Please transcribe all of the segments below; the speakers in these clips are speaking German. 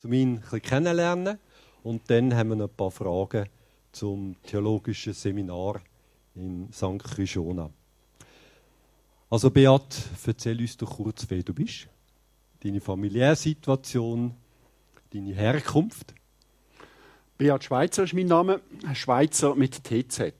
um ihn ein bisschen kennenlernen. Und dann haben wir noch ein paar Fragen zum theologischen Seminar in St. Krishona. Also Beat, erzähl uns doch kurz, wer du bist, deine familiäre Situation, deine Herkunft. Beat Schweitzer ist mein Name, Schweitzer mit TZ.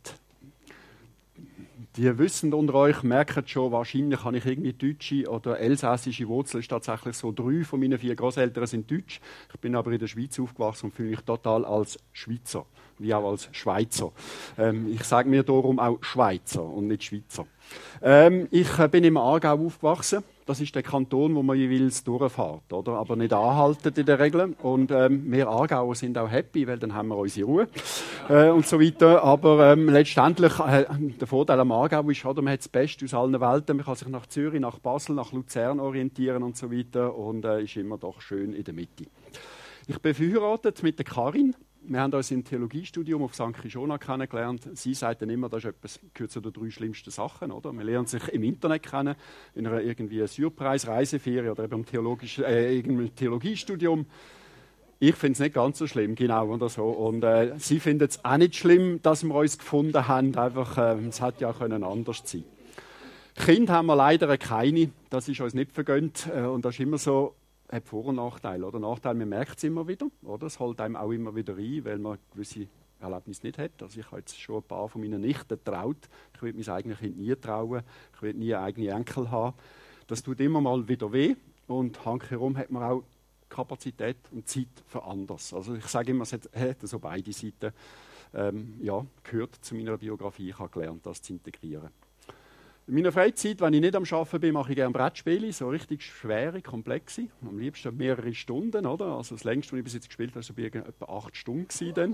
Die Wissenden unter euch merken schon, wahrscheinlich habe ich irgendwie deutsche oder elsässische Wurzeln. Es ist tatsächlich so, 3 von meinen 4 Großeltern sind deutsch. Ich bin aber in der Schweiz aufgewachsen und fühle mich total als Schweizer, wie auch als Schweizer. Ich sage mir darum auch Schweizer und nicht Schweizer. Ich bin im Aargau aufgewachsen. Das ist der Kanton, wo man jeweils durchfährt, oder? Aber nicht anhalten in der Regel. Und wir Aargauer sind auch happy, weil dann haben wir unsere Ruhe und so weiter. Aber letztendlich, der Vorteil am Aargau ist, oder, man hat das Beste aus allen Welten. Man kann sich nach Zürich, nach Basel, nach Luzern orientieren und so weiter. Und ist immer doch schön in der Mitte. Ich bin verheiratet mit der Karin. Wir haben uns im Theologiestudium auf St. Krishona kennengelernt. Sie sagt dann immer, das ist etwas, gehört zu den 3 schlimmsten Sachen. Oder? Man lernt sich im Internet kennen, in einer irgendwie Surprise-Reiseferie oder eben im Theologiestudium. Ich finde es nicht ganz so schlimm, genau, oder so. Und sie findet es auch nicht schlimm, dass wir uns gefunden haben. Einfach, es hätte ja anders sein können. Kind haben wir leider keine, das ist uns nicht vergönnt. Und das ist immer so, hat Vor- und Nachteile. Oder Nachteil, man merkt es immer wieder. Oder? Es holt einem auch immer wieder rein, weil man gewisse Erlebnisse nicht hat. Also ich habe jetzt schon ein paar von meinen Nichten getraut. Ich würde mein eigenes Kind nie trauen. Ich würde nie eigene Enkel haben. Das tut immer mal wieder weh. Und handherum hat man auch Kapazität und Zeit für anders. Also ich sage immer, es hat so beide Seiten. Gehört zu meiner Biografie. Ich habe gelernt, das zu integrieren. In meiner Freizeit, wenn ich nicht am Arbeiten bin, mache ich gerne Brettspiele, so richtig schwere, komplexe. Am liebsten mehrere Stunden, oder? Also das längste, was ich bis jetzt gespielt habe, war etwa 8 Stunden gewesen.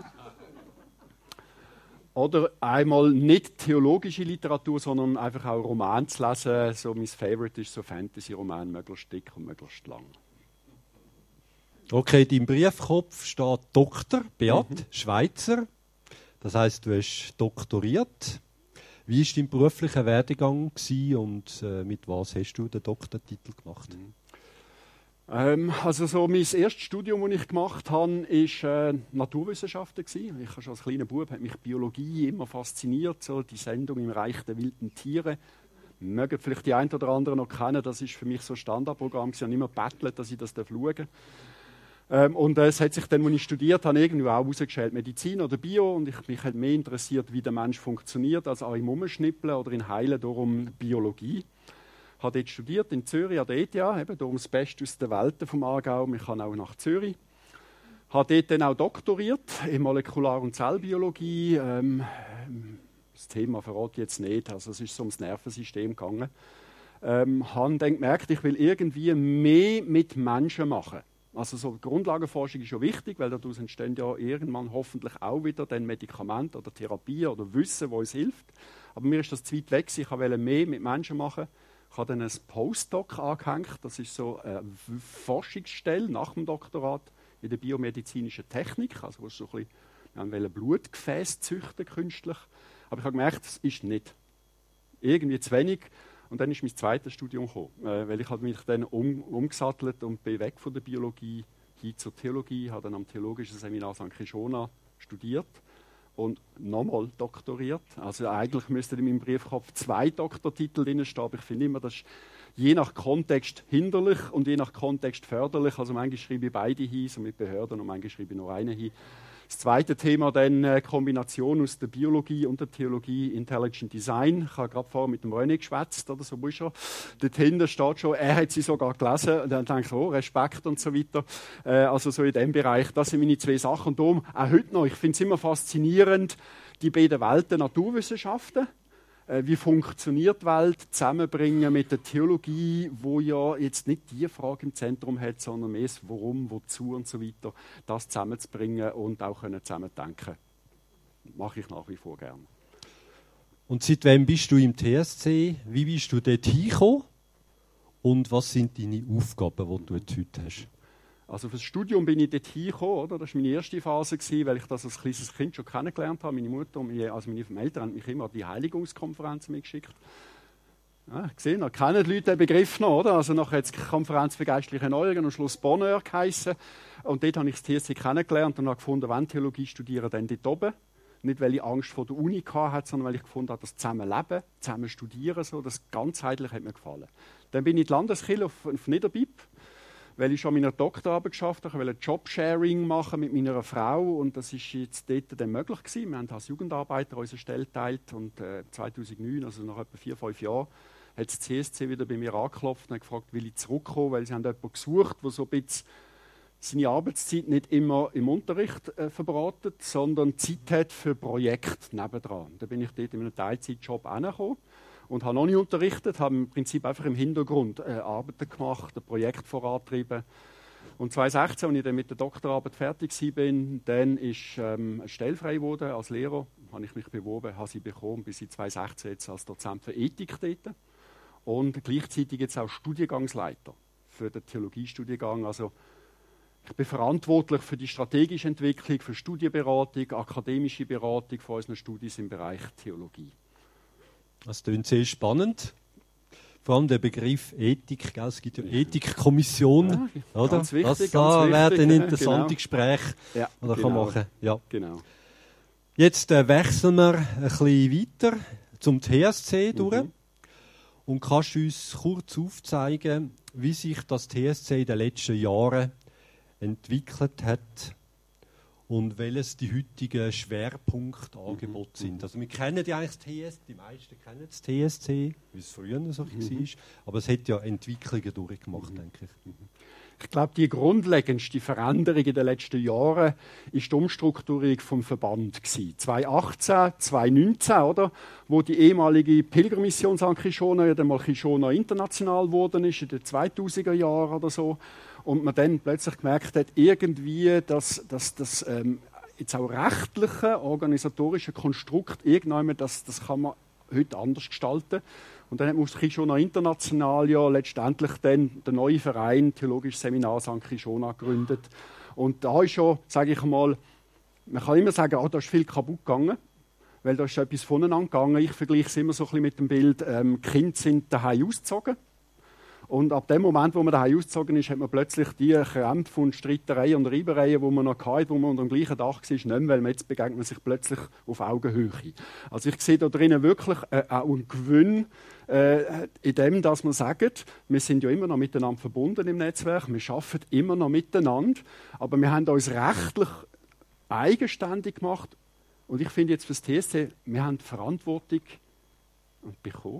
Oder einmal nicht theologische Literatur, sondern einfach auch Roman zu lesen. So mein Favorite ist so Fantasy-Roman, möglichst dick und möglichst lang. Okay, in deinem Briefkopf steht Doktor, Beat, Schweitzer. Das heisst, du hast doktoriert. Wie war dein beruflicher Werdegang und mit was hast du den Doktortitel gemacht? Also so mein erstes Studium, das ich gemacht habe, war Naturwissenschaften. Ich habe schon als kleiner Bub hat mich Biologie immer fasziniert, so die Sendung im Reich der wilden Tiere. Mögen vielleicht die einen oder anderen noch kennen, das ist für mich so ein Standardprogramm. Ich habe immer gebettelt, dass ich das schauen darf. Und es hat sich dann, als ich studiert habe, irgendwie auch herausgestellt, Medizin oder Bio. Und mich hat mehr interessiert, wie der Mensch funktioniert, als auch im Umschnippeln oder in Heilen, darum Biologie. Ich habe dort studiert, in Zürich, an der ETH, eben darum das Beste aus der Welt vom Aargau. Ich kann auch nach Zürich. Ich habe dort dann auch doktoriert in Molekular- und Zellbiologie. Das Thema verrate ich jetzt nicht, also es ist so ums Nervensystem gegangen. Habe dann gemerkt, ich will irgendwie mehr mit Menschen machen. Also so Grundlagenforschung ist schon wichtig, weil daraus entstehen ja irgendwann hoffentlich auch wieder dann Medikamente oder Therapien oder Wissen, wo uns hilft. Aber mir ist das zu weit weg, ich wollte mehr mit Menschen machen. Ich habe dann ein Postdoc angehängt, das ist so eine Forschungsstelle nach dem Doktorat in der biomedizinischen Technik, also wo es so ein bisschen, wir wollen Blutgefäße züchten künstlich. Aber ich habe gemerkt, das ist nicht. Irgendwie zu wenig. Und dann ist mein zweites Studium gekommen, weil ich mich dann umgesattelt und bin weg von der Biologie hin zur Theologie, habe dann am Theologischen Seminar St. Krishona studiert und nochmal doktoriert. Also eigentlich müssten in meinem Briefkopf 2 Doktortitel drinstehen, aber ich finde immer, das ist je nach Kontext hinderlich und je nach Kontext förderlich. Also manchmal schreibe ich beide hin, so mit Behörden, und manchmal schreibe ich nur einen hin. Das zweite Thema dann Kombination aus der Biologie und der Theologie, Intelligent Design. Ich habe gerade vorher mit dem René geschwätzt, oder so ist er. Dort hinten steht schon, er hat sie sogar gelesen. Und dann denke ich, oh, Respekt und so weiter. Also so in dem Bereich, das sind meine 2 Sachen. Und darum, auch heute noch, ich finde es immer faszinierend, die beiden Welten Naturwissenschaften. Wie funktioniert die Welt, zusammenbringen mit der Theologie, wo ja jetzt nicht die Frage im Zentrum hat, sondern mehr das Warum, Wozu und so weiter, das zusammenzubringen und auch zusammen denken. Mache ich nach wie vor gerne. Und seit wann bist du im TSC? Wie bist du dort hingekommen? Und was sind deine Aufgaben, die du jetzt heute hast? Also für das Studium bin ich dort hingekommen, oder? Das war meine erste Phase, weil ich das als kleines Kind schon kennengelernt habe. Meine Mutter und meine Eltern haben mich immer an die Heiligungskonferenz mitgeschickt. Ja, gesehen, da kennen die Leute den Begriff noch, oder? Also nachher hat es Konferenz für geistliche Erneuerung und am Schluss Bonheur geheissen. Und dort habe ich das TSC kennengelernt und habe gefunden, wenn Theologie studieren, dann dort oben. Nicht, weil ich Angst vor der Uni hatte, sondern weil ich gefunden habe, das Zusammenleben, zusammen studieren, so, das ganzheitlich hat mir gefallen. Dann bin ich in die Landeskirche auf Niederbipp, weil ich schon meine Doktorarbeit geschafft habe. Ich wollte Jobsharing machen mit meiner Frau und das ist jetzt dort dann möglich gewesen. Wir haben als Jugendarbeiter unsere Stelle geteilt und 2009, also nach etwa 4-5 Jahren, hat das CSC wieder bei mir angeklopft und hat gefragt, will ich zurückkommen, weil sie haben jemanden gesucht, der so ein bisschen seine Arbeitszeit nicht immer im Unterricht verbratet, sondern Zeit hat für Projekte nebendran. Da bin ich dort in einem Teilzeitjob hingekommen und habe noch nicht unterrichtet, habe im Prinzip einfach im Hintergrund Arbeiten gemacht, ein Projekt vorantrieben. Und 2016, als ich dann mit der Doktorarbeit fertig war, dann ist eine Stelle frei geworden als Lehrer. Habe ich mich beworben, habe sie bekommen, bis ich 2016 jetzt als Dozent für Ethik dort. Und gleichzeitig jetzt auch Studiengangsleiter für den Theologiestudiengang. Also ich bin verantwortlich für die strategische Entwicklung, für Studienberatung, akademische Beratung von unseren Studis im Bereich Theologie. Das klingt sehr spannend. Vor allem der Begriff Ethik, gell? Es gibt ja Ethikkommission, ja, oder? Ganz wichtig, das wäre ein interessantes genau. Gespräch, ja, das genau. kann machen. Ja. Genau. Jetzt wechseln wir ein bisschen weiter zum TSC durch. Und kannst du uns kurz aufzeigen, wie sich das TSC in den letzten Jahren entwickelt hat und welches die heutigen Schwerpunktangebote sind. Also wir kennen ja eigentlich das TSC, die meisten kennen das TSC, wie es früher so war, aber es hat ja Entwicklungen durchgemacht, denke ich. Ich glaube, die grundlegendste Veränderung in den letzten Jahren ist die Umstrukturierung vom Verband gewesen. 2018, 2019, oder? Wo die ehemalige Pilgermission St. Kishona ja dann mal Kishona international geworden ist, in den 2000er Jahren oder so. Und man dann plötzlich gemerkt hat, irgendwie, dass das jetzt auch rechtliche, organisatorische Konstrukt, irgendwann, das kann man heute anders gestalten. Und dann hat man aus Kishona international ja letztendlich dann der neue Verein Theologisches Seminar St. Kishona gegründet. Und da ist schon, sage ich mal, man kann immer sagen, da ist viel kaputt gegangen, weil da ist etwas voneinander gegangen. Ich vergleiche es immer so ein bisschen mit dem Bild, die Kinder sind daheim ausgezogen. Und ab dem Moment, wo man daheim ausgezogen ist, hat man plötzlich die Krämpfe und Streitereien und Reibereien, die man noch hatte, wo man unter dem gleichen Dach war, nicht mehr, weil jetzt begegnet man sich plötzlich auf Augenhöhe. Also ich sehe da drinnen wirklich auch einen Gewinn in dem, dass man sagt, wir sind ja immer noch miteinander verbunden im Netzwerk, wir arbeiten immer noch miteinander, aber wir haben uns rechtlich eigenständig gemacht. Und ich finde jetzt für das TSC, wir haben die Verantwortung bekommen.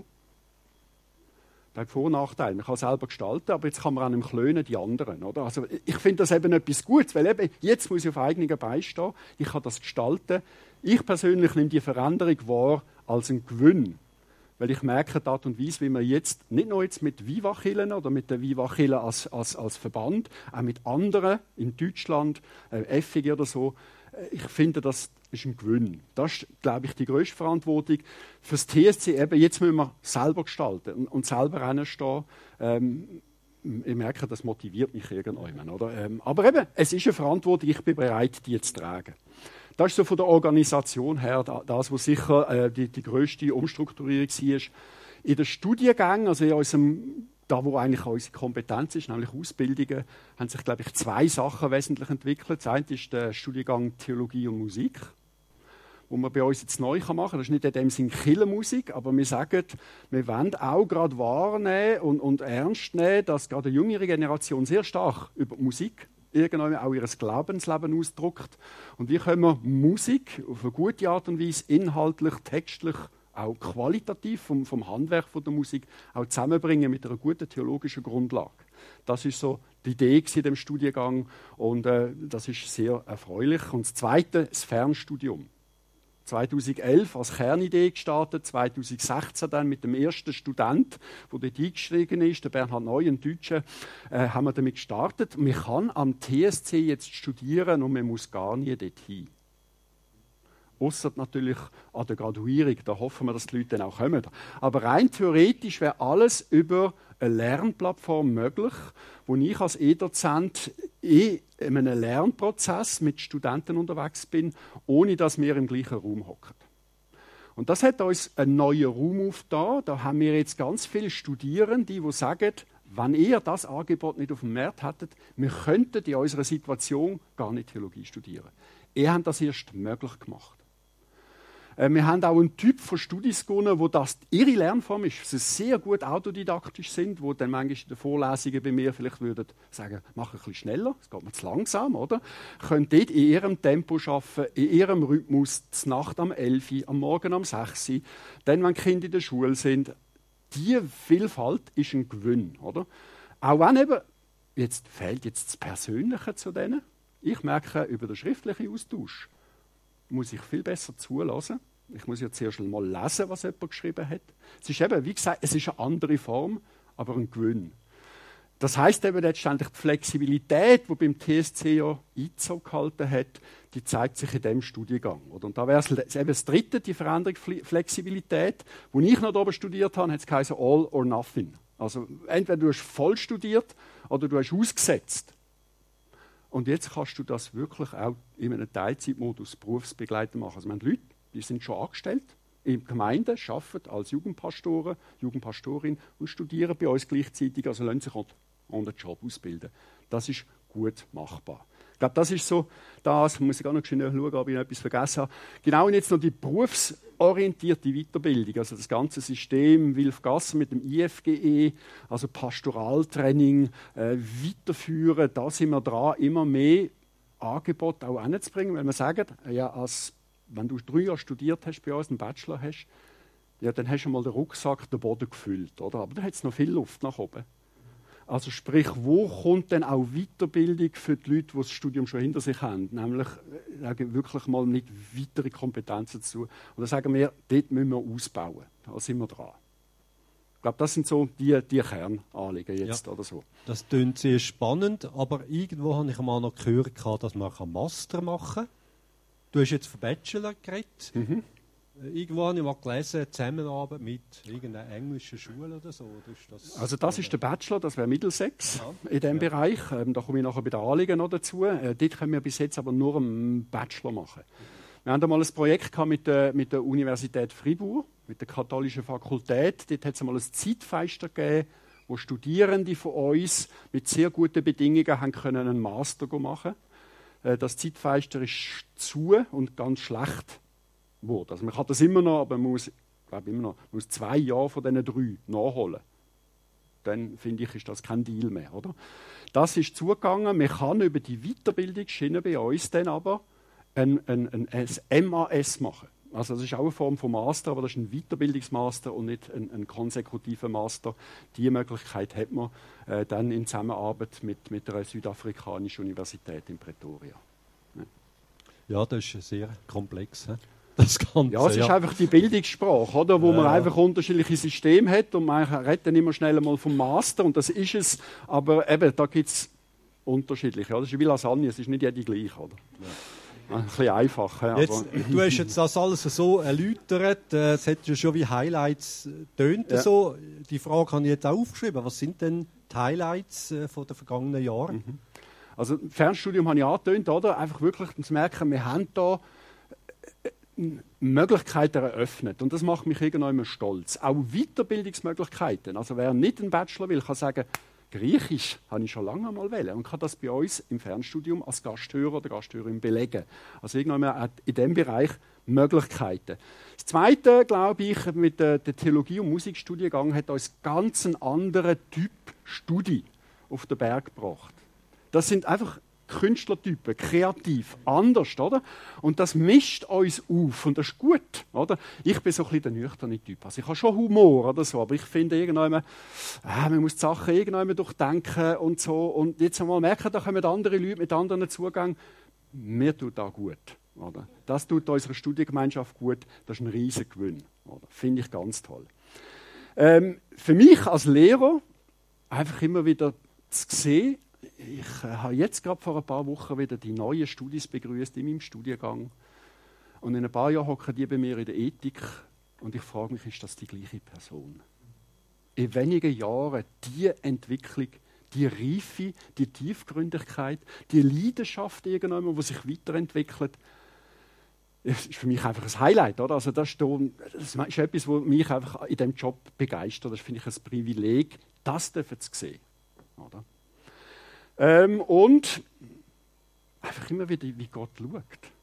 Das hat Vor- und Nachteile. Man kann selber gestalten, aber jetzt kann man an einem klönen die anderen. Oder? Also ich finde das eben etwas Gutes, weil eben jetzt muss ich auf eigenen Beinen stehen. Ich kann das gestalten. Ich persönlich nehme die Veränderung wahr als einen Gewinn. Weil ich merke, die Art und Weise, wie wir jetzt, nicht nur jetzt mit Viva-Kirchen oder mit der Viva-Kirche als Verband, auch mit anderen in Deutschland, FG oder so, ich finde, das ist ein Gewinn. Das ist, glaube ich, die grösste Verantwortung. Für das TSC eben, jetzt müssen wir selber gestalten und selber hinstehen. Ich merke, das motiviert mich irgendwann. Oder? Aber eben, es ist eine Verantwortung, ich bin bereit, die zu tragen. Das ist so von der Organisation her das, was sicher die grösste Umstrukturierung war. In den Studiengängen, also in unserem, da wo eigentlich unsere Kompetenz ist, nämlich Ausbildungen, haben sich, glaube ich, 2 Sachen wesentlich entwickelt. Das eine ist der Studiengang Theologie und Musik, wo man bei uns jetzt neu machen kann. Das ist nicht in dem Sinne Kirchenmusik, aber wir sagen, wir wollen auch gerade wahrnehmen und ernst nehmen, dass gerade die jüngere Generation sehr stark über die Musik irgendwann auch ihr Glaubensleben ausdrückt. Und wie können wir Musik auf eine gute Art und Weise, inhaltlich, textlich, auch qualitativ vom Handwerk von der Musik auch zusammenbringen mit einer guten theologischen Grundlage. Das ist so die Idee in dem Studiengang und das ist sehr erfreulich. Und das Zweite, das Fernstudium. 2011 als Kernidee gestartet, 2016 dann mit dem ersten Student, der dort eingestiegen ist, der Bernhard Neu, ein Deutscher, haben wir damit gestartet. Man kann am TSC jetzt studieren und man muss gar nie dorthin. Ausser natürlich an der Graduierung, da hoffen wir, dass die Leute dann auch kommen. Aber rein theoretisch wäre alles über eine Lernplattform möglich, wo ich als E-Dozent in einem Lernprozess mit Studenten unterwegs bin, ohne dass wir im gleichen Raum hocken. Und das hat uns einen neuen Raum aufgetan. Da haben wir jetzt ganz viele Studierende, die sagen, wenn ihr das Angebot nicht auf dem Markt hättet, wir könnten in unserer Situation gar nicht Theologie studieren. Ihr habt das erst möglich gemacht. Wir haben auch einen Typ von Studis gewonnen, wo das ihre Lernform ist. Sie sehr gut autodidaktisch sind, wo dann manchmal in den Vorlesungen bei mir vielleicht würden sagen, mach ein bisschen schneller, es geht mir zu langsam, oder? Können dort in ihrem Tempo arbeiten, in ihrem Rhythmus, zur Nacht am 11 Uhr, am Morgen am 6 Uhr, dann, wenn die Kinder in der Schule sind. Diese Vielfalt ist ein Gewinn, oder? Auch wenn eben, jetzt fehlt jetzt das Persönliche zu denen. Ich merke, über den schriftlichen Austausch muss ich viel besser zulassen. Ich muss ja zuerst mal lesen, was jemand geschrieben hat. Es ist eben, wie gesagt, es ist eine andere Form, aber ein Gewinn. Das heisst eben letztendlich, die Flexibilität, die beim TSC ja Einzug gehalten hat, die zeigt sich in diesem Studiengang. Oder? Und da wäre es eben das Dritte, die Veränderung Flexibilität. Als ich noch oben studiert habe, hat es geheißen All or Nothing. Also entweder du hast voll studiert oder du hast ausgesetzt. Und jetzt kannst du das wirklich auch in einem Teilzeitmodus berufsbegleitend machen. Also wir haben Leute, die sind schon angestellt in Gemeinden, arbeiten als Jugendpastoren, Jugendpastorin und studieren bei uns gleichzeitig, also lassen sich an den Job ausbilden. Das ist gut machbar. Ich glaube, das ist so das, muss ich gar noch schnell schauen, ob ich noch etwas vergessen habe. Genau, und jetzt noch die berufsorientierte Weiterbildung, also das ganze System Wilf Gasser mit dem IFGE, also Pastoraltraining, weiterführen, da sind wir dran, immer mehr Angebote auch hinzubringen, weil wir sagen, ja, wenn du 3 Jahre studiert hast, bei uns einen Bachelor hast, ja, dann hast du mal den Rucksack, den Boden gefüllt, oder? Aber da hat es noch viel Luft nach oben. Also sprich, wo kommt denn auch Weiterbildung für die Leute, die das Studium schon hinter sich haben? Nämlich wirklich mal nicht weitere Kompetenzen dazu. Und da sagen wir, dort müssen wir ausbauen. Da sind wir dran. Ich glaube, das sind so die Kernanliegen jetzt oder so. Das klingt sehr spannend, aber irgendwo habe ich einmal noch gehört, dass man Master machen kann. Du hast jetzt von Bachelor geredet. Mhm. Irgendwo habe ich mal gelesen, Zusammenarbeit mit irgendeiner englischen Schule oder so. Also das ist der Bachelor, das wäre Middlesex in diesem Bereich. Da komme ich nachher bei den Anliegen noch dazu. Dort können wir bis jetzt aber nur einen Bachelor machen. Wir haben einmal ein Projekt gehabt mit der Universität Fribourg, mit der katholischen Fakultät. Dort hat es einmal ein Zeitfenster gegeben, wo Studierende von uns mit sehr guten Bedingungen haben können einen Master machen. Das Zeitfenster ist zu und ganz schlecht wurde. Also man kann das immer noch, aber man muss, immer noch 2 Jahre von diesen 3 nachholen. Dann finde ich, ist das kein Deal mehr, oder? Das ist zugegangen. Man kann über die Weiterbildungsschiene bei uns dann aber ein MAS machen. Also das ist auch eine Form von Master, aber das ist ein Weiterbildungsmaster und nicht ein konsekutiver Master. Diese Möglichkeit hat man dann in Zusammenarbeit mit der südafrikanischen Universität in Pretoria. Ja, das ist sehr komplex. Das Ganze, ja, es ist einfach die Bildungssprache, oder? Wo man einfach unterschiedliche Systeme hat und man redet dann immer schnell mal vom Master und das ist es, aber eben, da gibt es unterschiedliche. Ja, das ist wie Lasagne, es ist nicht jede gleich, oder? Ja. Ein bisschen einfach. Ja, jetzt, du hast jetzt das alles so erläutert, es hat ja schon wie Highlights tönt so. Die Frage habe ich jetzt auch aufgeschrieben. Was sind denn die Highlights von den vergangenen Jahren? Also Fernstudium habe ich angetönt, oder? Einfach wirklich zu merken, wir haben da Möglichkeiten eröffnet. Und das macht mich irgendwann stolz. Auch Weiterbildungsmöglichkeiten. Also wer nicht einen Bachelor will, kann sagen, Griechisch habe ich schon lange mal wählen und kann das bei uns im Fernstudium als Gasthörer oder Gasthörerin belegen. Also irgendwann hat in diesem Bereich Möglichkeiten. Das Zweite, glaube ich, mit der Theologie- und Musikstudiengang hat uns ganz einen anderen Typ Studie auf den Berg gebracht. Das sind einfach Künstlertypen, kreativ, anders, oder? Und das mischt uns auf und das ist gut, oder? Ich bin so ein bisschen der nüchterne Typ. Also ich habe schon Humor oder so, aber ich finde irgendwann, man muss die Sachen irgendwann durchdenken und so. Und jetzt einmal merken, da kommen andere Leute mit anderen Zugang. Mir tut das gut, oder? Das tut unserer Studiengemeinschaft gut. Das ist ein riesiger Gewinn, oder? Finde ich ganz toll. Für mich als Lehrer einfach immer wieder zu sehen, ich habe jetzt gerade vor ein paar Wochen wieder die neuen Studis begrüßt in meinem Studiengang. Und in ein paar Jahren hocken die bei mir in der Ethik. Und ich frage mich, ist das die gleiche Person? In wenigen Jahren die Entwicklung, die Reife, die Tiefgründigkeit, die Leidenschaft irgendwann, die sich weiterentwickelt, das ist für mich einfach ein Highlight. Oder? Also das ist etwas, was mich einfach in diesem Job begeistert. Das finde ich ein Privileg, Das dürfen sie sehen. Oder? Und einfach immer wieder, wie Gott schaut.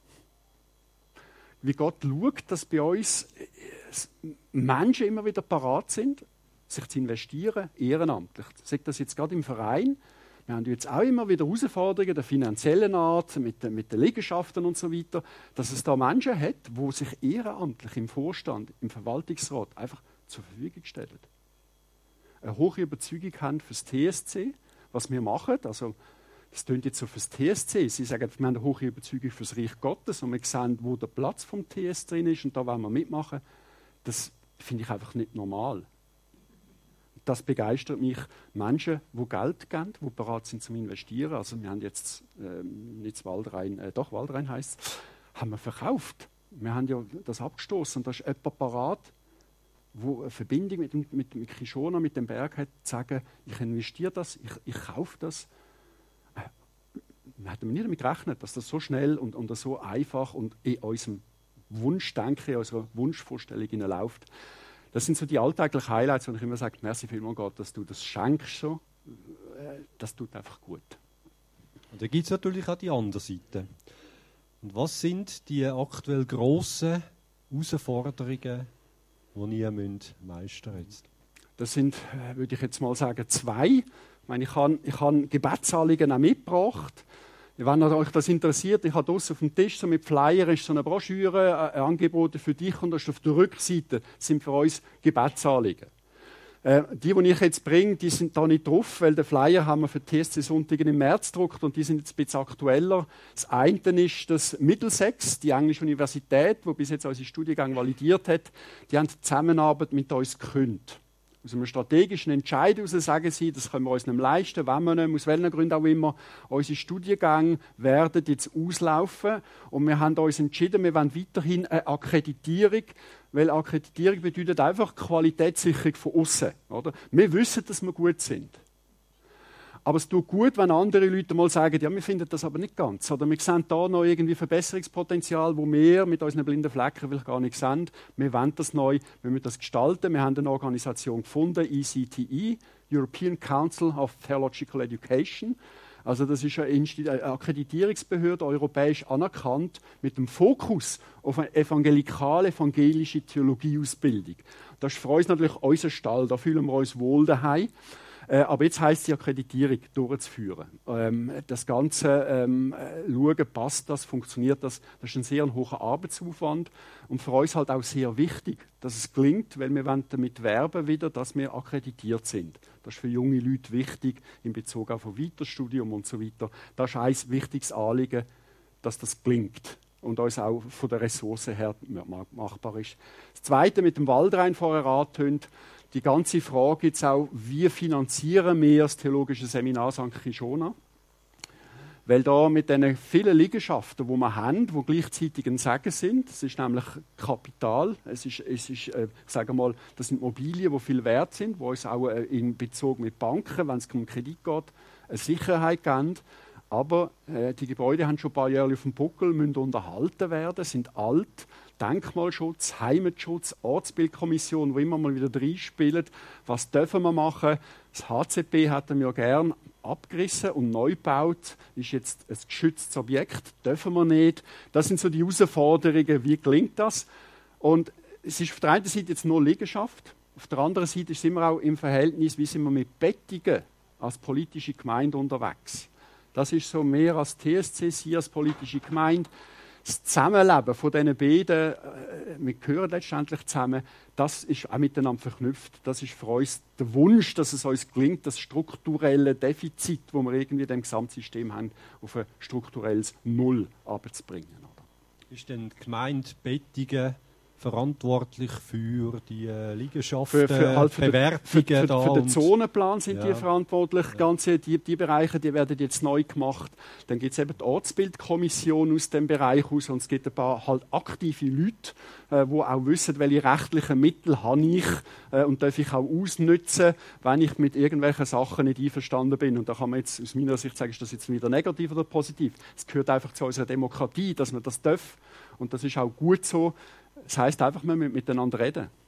Wie Gott schaut, dass bei uns Menschen immer wieder parat sind, sich zu investieren, ehrenamtlich. Sagt das jetzt gerade im Verein. Wir haben jetzt auch immer wieder Herausforderungen der finanziellen Art, mit den Liegenschaften und so weiter, dass es da Menschen hat, die sich ehrenamtlich im Vorstand, im Verwaltungsrat einfach zur Verfügung stellen. Eine hohe Überzeugung haben für das TSC, was wir machen. Also, das klingt jetzt so für das TSC. Sie sagen, wir haben eine hohe Überzeugung für das Reich Gottes und wir sehen, wo der Platz vom TS drin ist und da wollen wir mitmachen. Das finde ich einfach nicht normal. Das begeistert mich. Menschen, die Geld geben, die bereit sind zum Investieren. Also wir haben jetzt nicht Waldrhein, doch Waldrhein heisst es, haben wir verkauft. Wir haben ja das abgestoßen und da ist jemand parat, wo eine Verbindung mit Kishona, mit dem Berg hat, zu sagen, ich investiere das, ich kaufe das. Wir hätten nicht damit gerechnet, dass das so schnell und so einfach und in unserem Wunschdenken, in unserer Wunschvorstellung läuft. Das sind so die alltäglichen Highlights, wo ich immer sage, merci vielmals Gott, dass du das schenkst. So. Das tut einfach gut. Und dann gibt es natürlich auch die andere Seite. Und was sind die aktuell grossen Herausforderungen, die ihr meistern müsst? Das sind, würde ich jetzt mal sagen, zwei. Ich meine, ich habe Gebetsanliegen auch mitgebracht. Wenn euch das interessiert, ich habe draussen auf dem Tisch so mit Flyer ist so eine Broschüre, Angebote für dich und auf der Rückseite sind für uns Gebetsanliegen. Die ich jetzt bringe, die sind da nicht drauf, weil den Flyer haben wir für TSC Sonntagen im März gedruckt und die sind jetzt ein bisschen aktueller. Das eine ist das Middlesex, die englische Universität, die bis jetzt unseren Studiengang validiert hat. Die haben die Zusammenarbeit mit uns gekündigt. Aus einem strategischen Entscheid heraus sagen sie, das können wir uns nicht leisten, wenn wir nicht, aus welchen Gründen auch immer. Unsere Studiengänge werden jetzt auslaufen und wir haben uns entschieden, wir wollen weiterhin eine Akkreditierung, weil Akkreditierung bedeutet einfach Qualitätssicherung von außen. Wir wissen, dass wir gut sind. Aber es tut gut, wenn andere Leute mal sagen, ja, wir finden das aber nicht ganz. Oder wir sehen da noch irgendwie Verbesserungspotenzial, wo wir mit unseren blinden Flecken vielleicht gar nicht sehen. Wir wollen das neu, wir müssen das gestalten. Wir haben eine Organisation gefunden, ECTE, European Council of Theological Education. Also das ist eine Akkreditierungsbehörde, europäisch anerkannt, mit dem Fokus auf eine evangelische Theologieausbildung. Das ist für uns natürlich unser Stall, da fühlen wir uns wohl daheim. Aber jetzt heisst die Akkreditierung durchzuführen. Das Ganze schauen, passt das, funktioniert das. Das ist ein sehr hoher Arbeitsaufwand und für uns halt auch sehr wichtig, dass es gelingt, weil wir wollen damit werben wieder, dass wir akkreditiert sind. Das ist für junge Leute wichtig in Bezug auf ein Weiterstudium und so weiter. Das ist ein wichtiges Anliegen, dass das gelingt und uns auch von der Ressource her machbar ist. Das Zweite mit dem Waldrhein vorher angetönt. Die ganze Frage jetzt auch, wie finanzieren wir das Theologische Seminar St. Kishona? Weil da mit den vielen Liegenschaften, die wir haben, die gleichzeitig ein Segen sind, es ist nämlich Kapital, es ist sage mal, das sind Immobilien, die viel wert sind, die uns auch in Bezug mit Banken, wenn es um Kredit geht, eine Sicherheit geben. Aber die Gebäude haben schon ein paar Jahre auf dem Buckel, müssen unterhalten werden, sind alt. Denkmalschutz, Heimatschutz, Ortsbildkommission, wo immer mal wieder reinspielen. Was dürfen wir machen? Das HCP hätten wir gern abgerissen und neu gebaut. Ist jetzt ein geschütztes Objekt, dürfen wir nicht. Das sind so die Herausforderungen, wie gelingt das? Und es ist auf der einen Seite jetzt nur Liegenschaft, auf der anderen Seite ist es immer auch im Verhältnis, wie sind wir mit Bettigen als politische Gemeinde unterwegs. Das ist so mehr als TSC, Sie als politische Gemeinde. Das Zusammenleben von diesen beiden, wir gehören letztendlich zusammen, das ist auch miteinander verknüpft. Das ist für uns der Wunsch, dass es uns gelingt, das strukturelle Defizit, das wir irgendwie in dem Gesamtsystem haben, auf ein strukturelles Null abzubringen. Ist denn die Gemeinde Bettigen verantwortlich für die Liegenschaften, Bewertungen? Für den Zonenplan sind die verantwortlich. Ja. Die Bereiche, die werden jetzt neu gemacht. Dann gibt es eben die Ortsbildkommission aus dem Bereich aus und es gibt ein paar halt aktive Leute, die auch wissen, welche rechtlichen Mittel habe ich und darf ich auch ausnutzen, wenn ich mit irgendwelchen Sachen nicht einverstanden bin. Und da kann man jetzt aus meiner Sicht sagen, ist das jetzt wieder negativ oder positiv. Es gehört einfach zu unserer Demokratie, dass man das darf. Und das ist auch gut so. Das heisst einfach, wir müssen miteinander reden.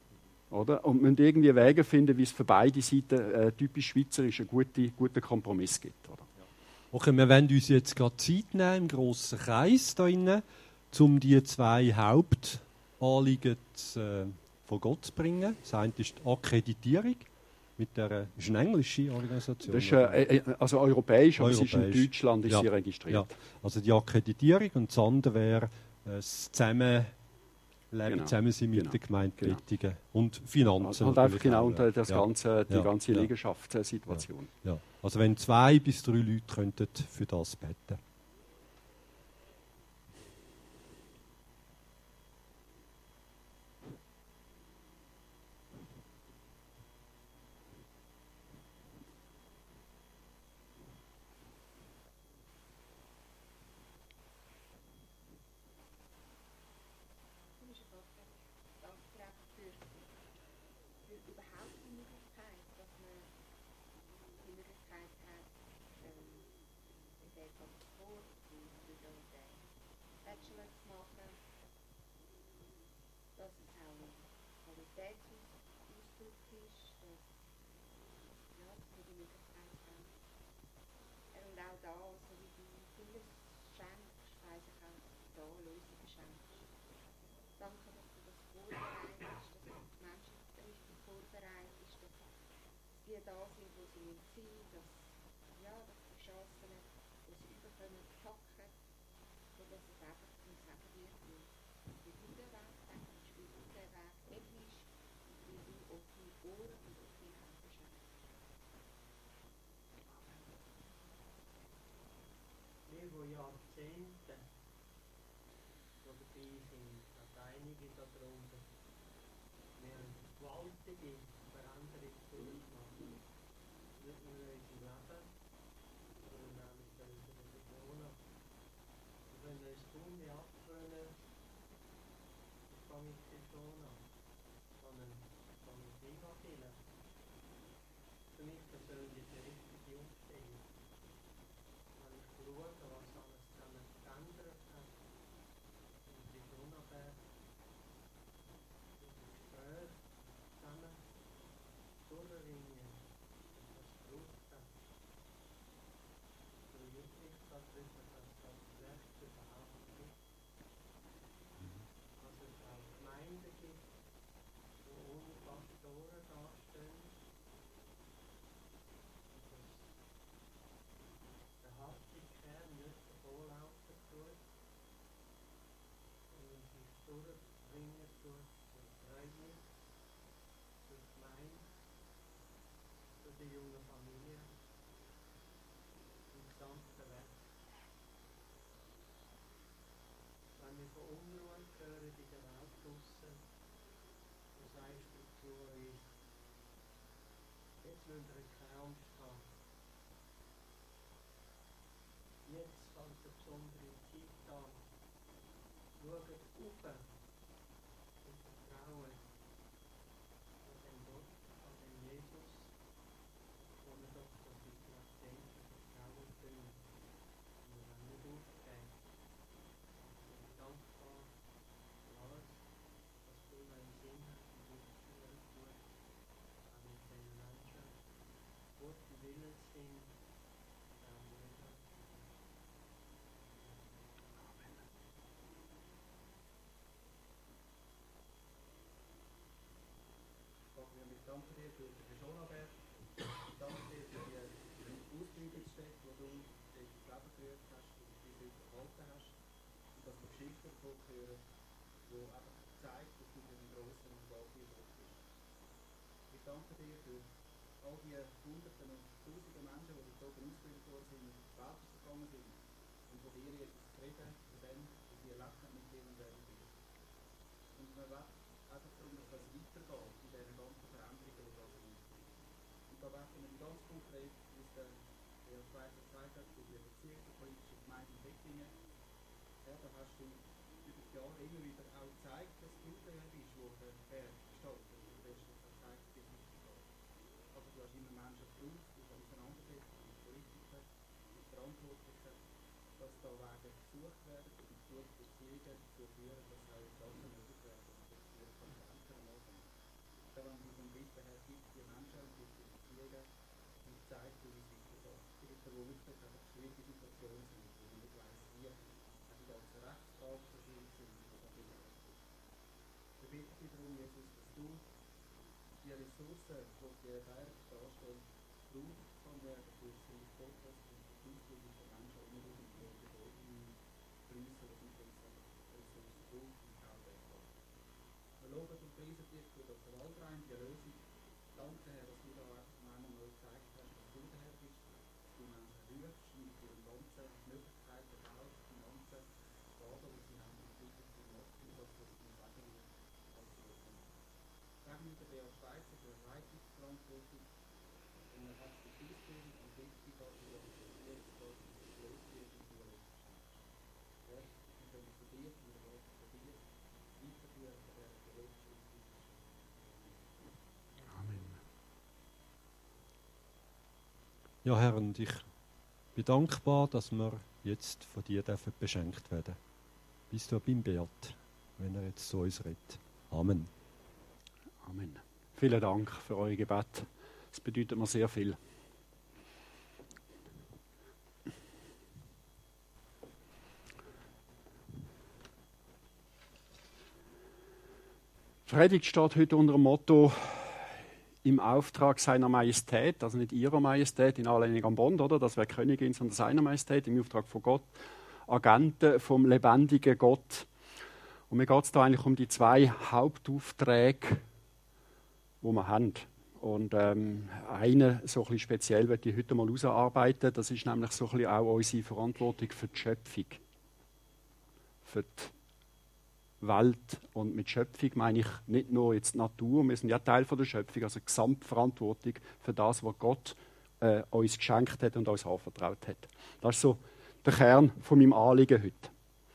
Oder? Und müssen irgendwie Wege finden, wie es für beide Seiten typisch schweizerisch einen guten Kompromiss gibt. Oder? Okay, wir wollen uns jetzt gerade Zeit nehmen im grossen Kreis da innen, um die zwei Hauptanliegen von Gott zu bringen. Das eine ist die Akkreditierung. Ist eine englische Organisation? Das ist also europäisch, aber es ist in Deutschland ist sie registriert. Ja. Also die Akkreditierung und das andere wäre das Zusammenleben, zusammen sein mit den Gemeindetätigen und Finanzen. Halt einfach genau und die ganze Liegenschaftssituation. Ja. Also wenn 2 bis 3 Leute könnten für das beten. Jahrzehnte so dabei sind, dass einige darunter wir eine gewaltige Veränderung durchmachen. Nicht nur in unserem Leben, sondern auch mit unseren Regionen. Wir können uns kaum mehr abgewöhnen, das fange ich schon an, sondern fange ich nicht an. Für mich persönlich ist eine richtige Umstellung. Wenn ich schaue, was alles zusammen geändert hat, und die Donauberg, das Gespräch zusammen durchringen, das braucht es. So wirklich darüber, dass das Recht überhaupt gibt. Dass es auch Gemeinden gibt, die ohne Pastoren dastehen. Der harte Kern nicht davonlaufen tut, sondern sich durchbringen tut zur Freude, zur Gemeinde, zu der jungen Familie, im gesamten Weg. Wenn wir von Unruhe hören in der Welt draussen, dann sagst du zu uns, jetzt müsst ihr keine Angst haben. Jetzt fängt eine besondere Zeit an. Schaut auf und vertrauen an den Gott, an den Jesus, wo wir doch so seit Jahrzehnten vertrauen können. Und wir wollen nicht aufgeben. Ich bin dankbar für alles, was du in meinem Sinn hast und durchführen tust, auch mit den Menschen, guten Willens sind, Ich danke dir für den Donauberg. Ich danke dir für die Ausbildungsstätte, die du ins Leben geführt hast und die du erhalten hast. Und dass wir Geschichten davon hören, die einfach zeigt, dass du ein grosser und gewaltiger Gott bist. Ich danke dir für all die Hunderten und Tausenden Menschen, die durch oben ausgebildet worden sind, in die Welt gegangen sind und von dir jetzt reden, von dem, was sie erlebt haben mit dir und wer du bist. Und wir wollen einfach darum, dass das weitergeht in dieser ganzen Veränderung, die da sind. Und da werden wir ganz konkret, wie es der Schweizer gesagt hat, für die beziehungspolitische Gemeinde in Bettingen. Ja, da hast du über die Jahre immer wieder auch gezeigt, dass du der bist, der der gestaltet, der Beste, der zeigt, wie es weitergeht. Also du hast immer Menschen gebraucht, die sich auseinandersetzen mit Politikern, mit Verantwortlichen, dass da Wege gesucht werden, und gute Beziehungen dazu führen, dass auch Sachen möglich werden. Und das wird von den Eltern machen. wenn du vom Dritten her gibst, die Menschen und die Beziehungen und zeigst, wie es weitergeht. Es gibt wo wirklich einfach schwierige Situationen sind, wo man nicht weiss, wie die ganze Rechtsfrage verschwindet sind und so viel mehr. Ich bitte dich darum, Jesus, dass du die Ressourcen, die dir Berg darstellen, brauchst von der für das Reich Gottes und für die Ausbildung von Menschen unbedingt in die bedeutenden Größe, die diese Ressourcen braucht und auch besser. Wir loben und preisen dich für das Waldrein, die Lösung. Danke, Herr, dass du da einmal mal gezeigt hast, dass du der Herr bist, dass du Menschen rührst mit ihren ganzen Möglichkeiten, Geld, den ganzen Gaben, die sie haben, entwickelt und machst du das, was du sagen willst, als Zukunft. Sag mit der Beat Schweizer für eine Leitungsverantwortung und eine herzliche Ausbildung und wichtig, dass du das jetzt das losgeht und du erlebst. Ja, wir können zu dir und wir werden zu dir weiterführen von der theologischen Ausbildung. Amen. Ja, Herr, und ich bin dankbar, dass wir jetzt von dir dürfen beschenkt werden. Bist du beim Beat, wenn er jetzt zu uns redet. Amen. Amen. Vielen Dank für euer Gebet. Das bedeutet mir sehr viel. Die Predigt steht heute unter dem Motto im Auftrag seiner Majestät, also nicht ihrer Majestät in Anlehnung an Bond, oder? Das wäre Königin, sondern seiner Majestät im Auftrag von Gott. Agenten vom lebendigen Gott. Und mir geht es da eigentlich um die zwei Hauptaufträge, die wir haben. Und einen so ein bisschen speziell möchte ich heute mal herausarbeiten. Das ist nämlich so ein bisschen auch unsere Verantwortung für die Schöpfung. Für die Welt. Und mit Schöpfung meine ich nicht nur jetzt die Natur, wir sind ja Teil von der Schöpfung, also Gesamtverantwortung für das, was Gott uns geschenkt hat und uns anvertraut hat. Das ist so der Kern von meinem Anliegen heute.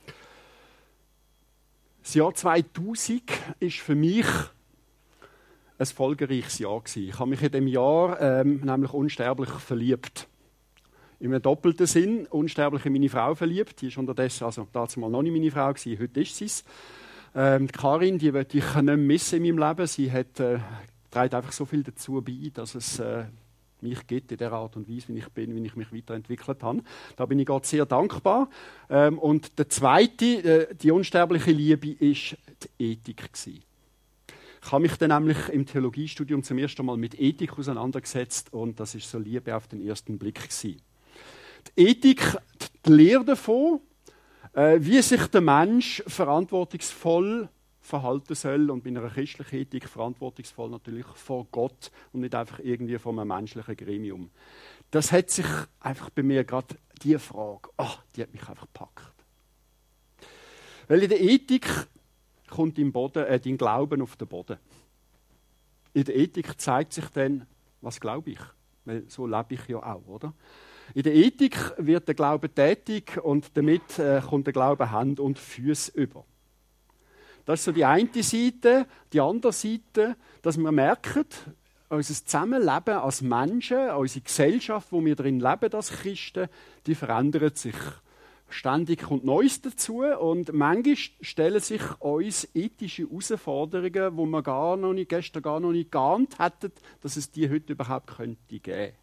Das Jahr 2000 ist für mich ein folgereiches Jahr gewesen. Ich habe mich in diesem Jahr nämlich unsterblich verliebt. In einem doppelten Sinn, unsterblich in meine Frau verliebt. Die ist unterdessen, also damals noch nicht meine Frau gewesen, heute ist sie es. Karin, die möchte ich nicht missen in meinem Leben. Sie trägt einfach so viel dazu bei, dass es mich gibt in der Art und Weise, wie ich bin, wie ich mich weiterentwickelt habe. Da bin ich Gott sehr dankbar. Und der zweite, die unsterbliche Liebe, ist die Ethik gewesen. Ich habe mich dann nämlich im Theologiestudium zum ersten Mal mit Ethik auseinandergesetzt und das ist so Liebe auf den ersten Blick gewesen. Die Ethik, die Lehre davon, wie sich der Mensch verantwortungsvoll verhalten soll und bei einer christlichen Ethik verantwortungsvoll natürlich vor Gott und nicht einfach irgendwie von einem menschlichen Gremium. Das hat sich einfach bei mir gerade die Frage, die hat mich einfach gepackt. Weil in der Ethik kommt dein Glauben auf den Boden. In der Ethik zeigt sich dann, was glaube ich. Weil so lebe ich ja auch, oder? In der Ethik wird der Glaube tätig und damit kommt der Glaube Hand und Füße über. Das ist so die eine Seite. Die andere Seite, dass wir merken, unser Zusammenleben als Menschen, unsere Gesellschaft, wo wir drin leben als Christen, die verändert sich. Ständig kommt Neues dazu und manchmal stellen sich uns ethische Herausforderungen, die wir gestern gar noch nicht geahnt hätten, dass es die heute überhaupt könnte geben.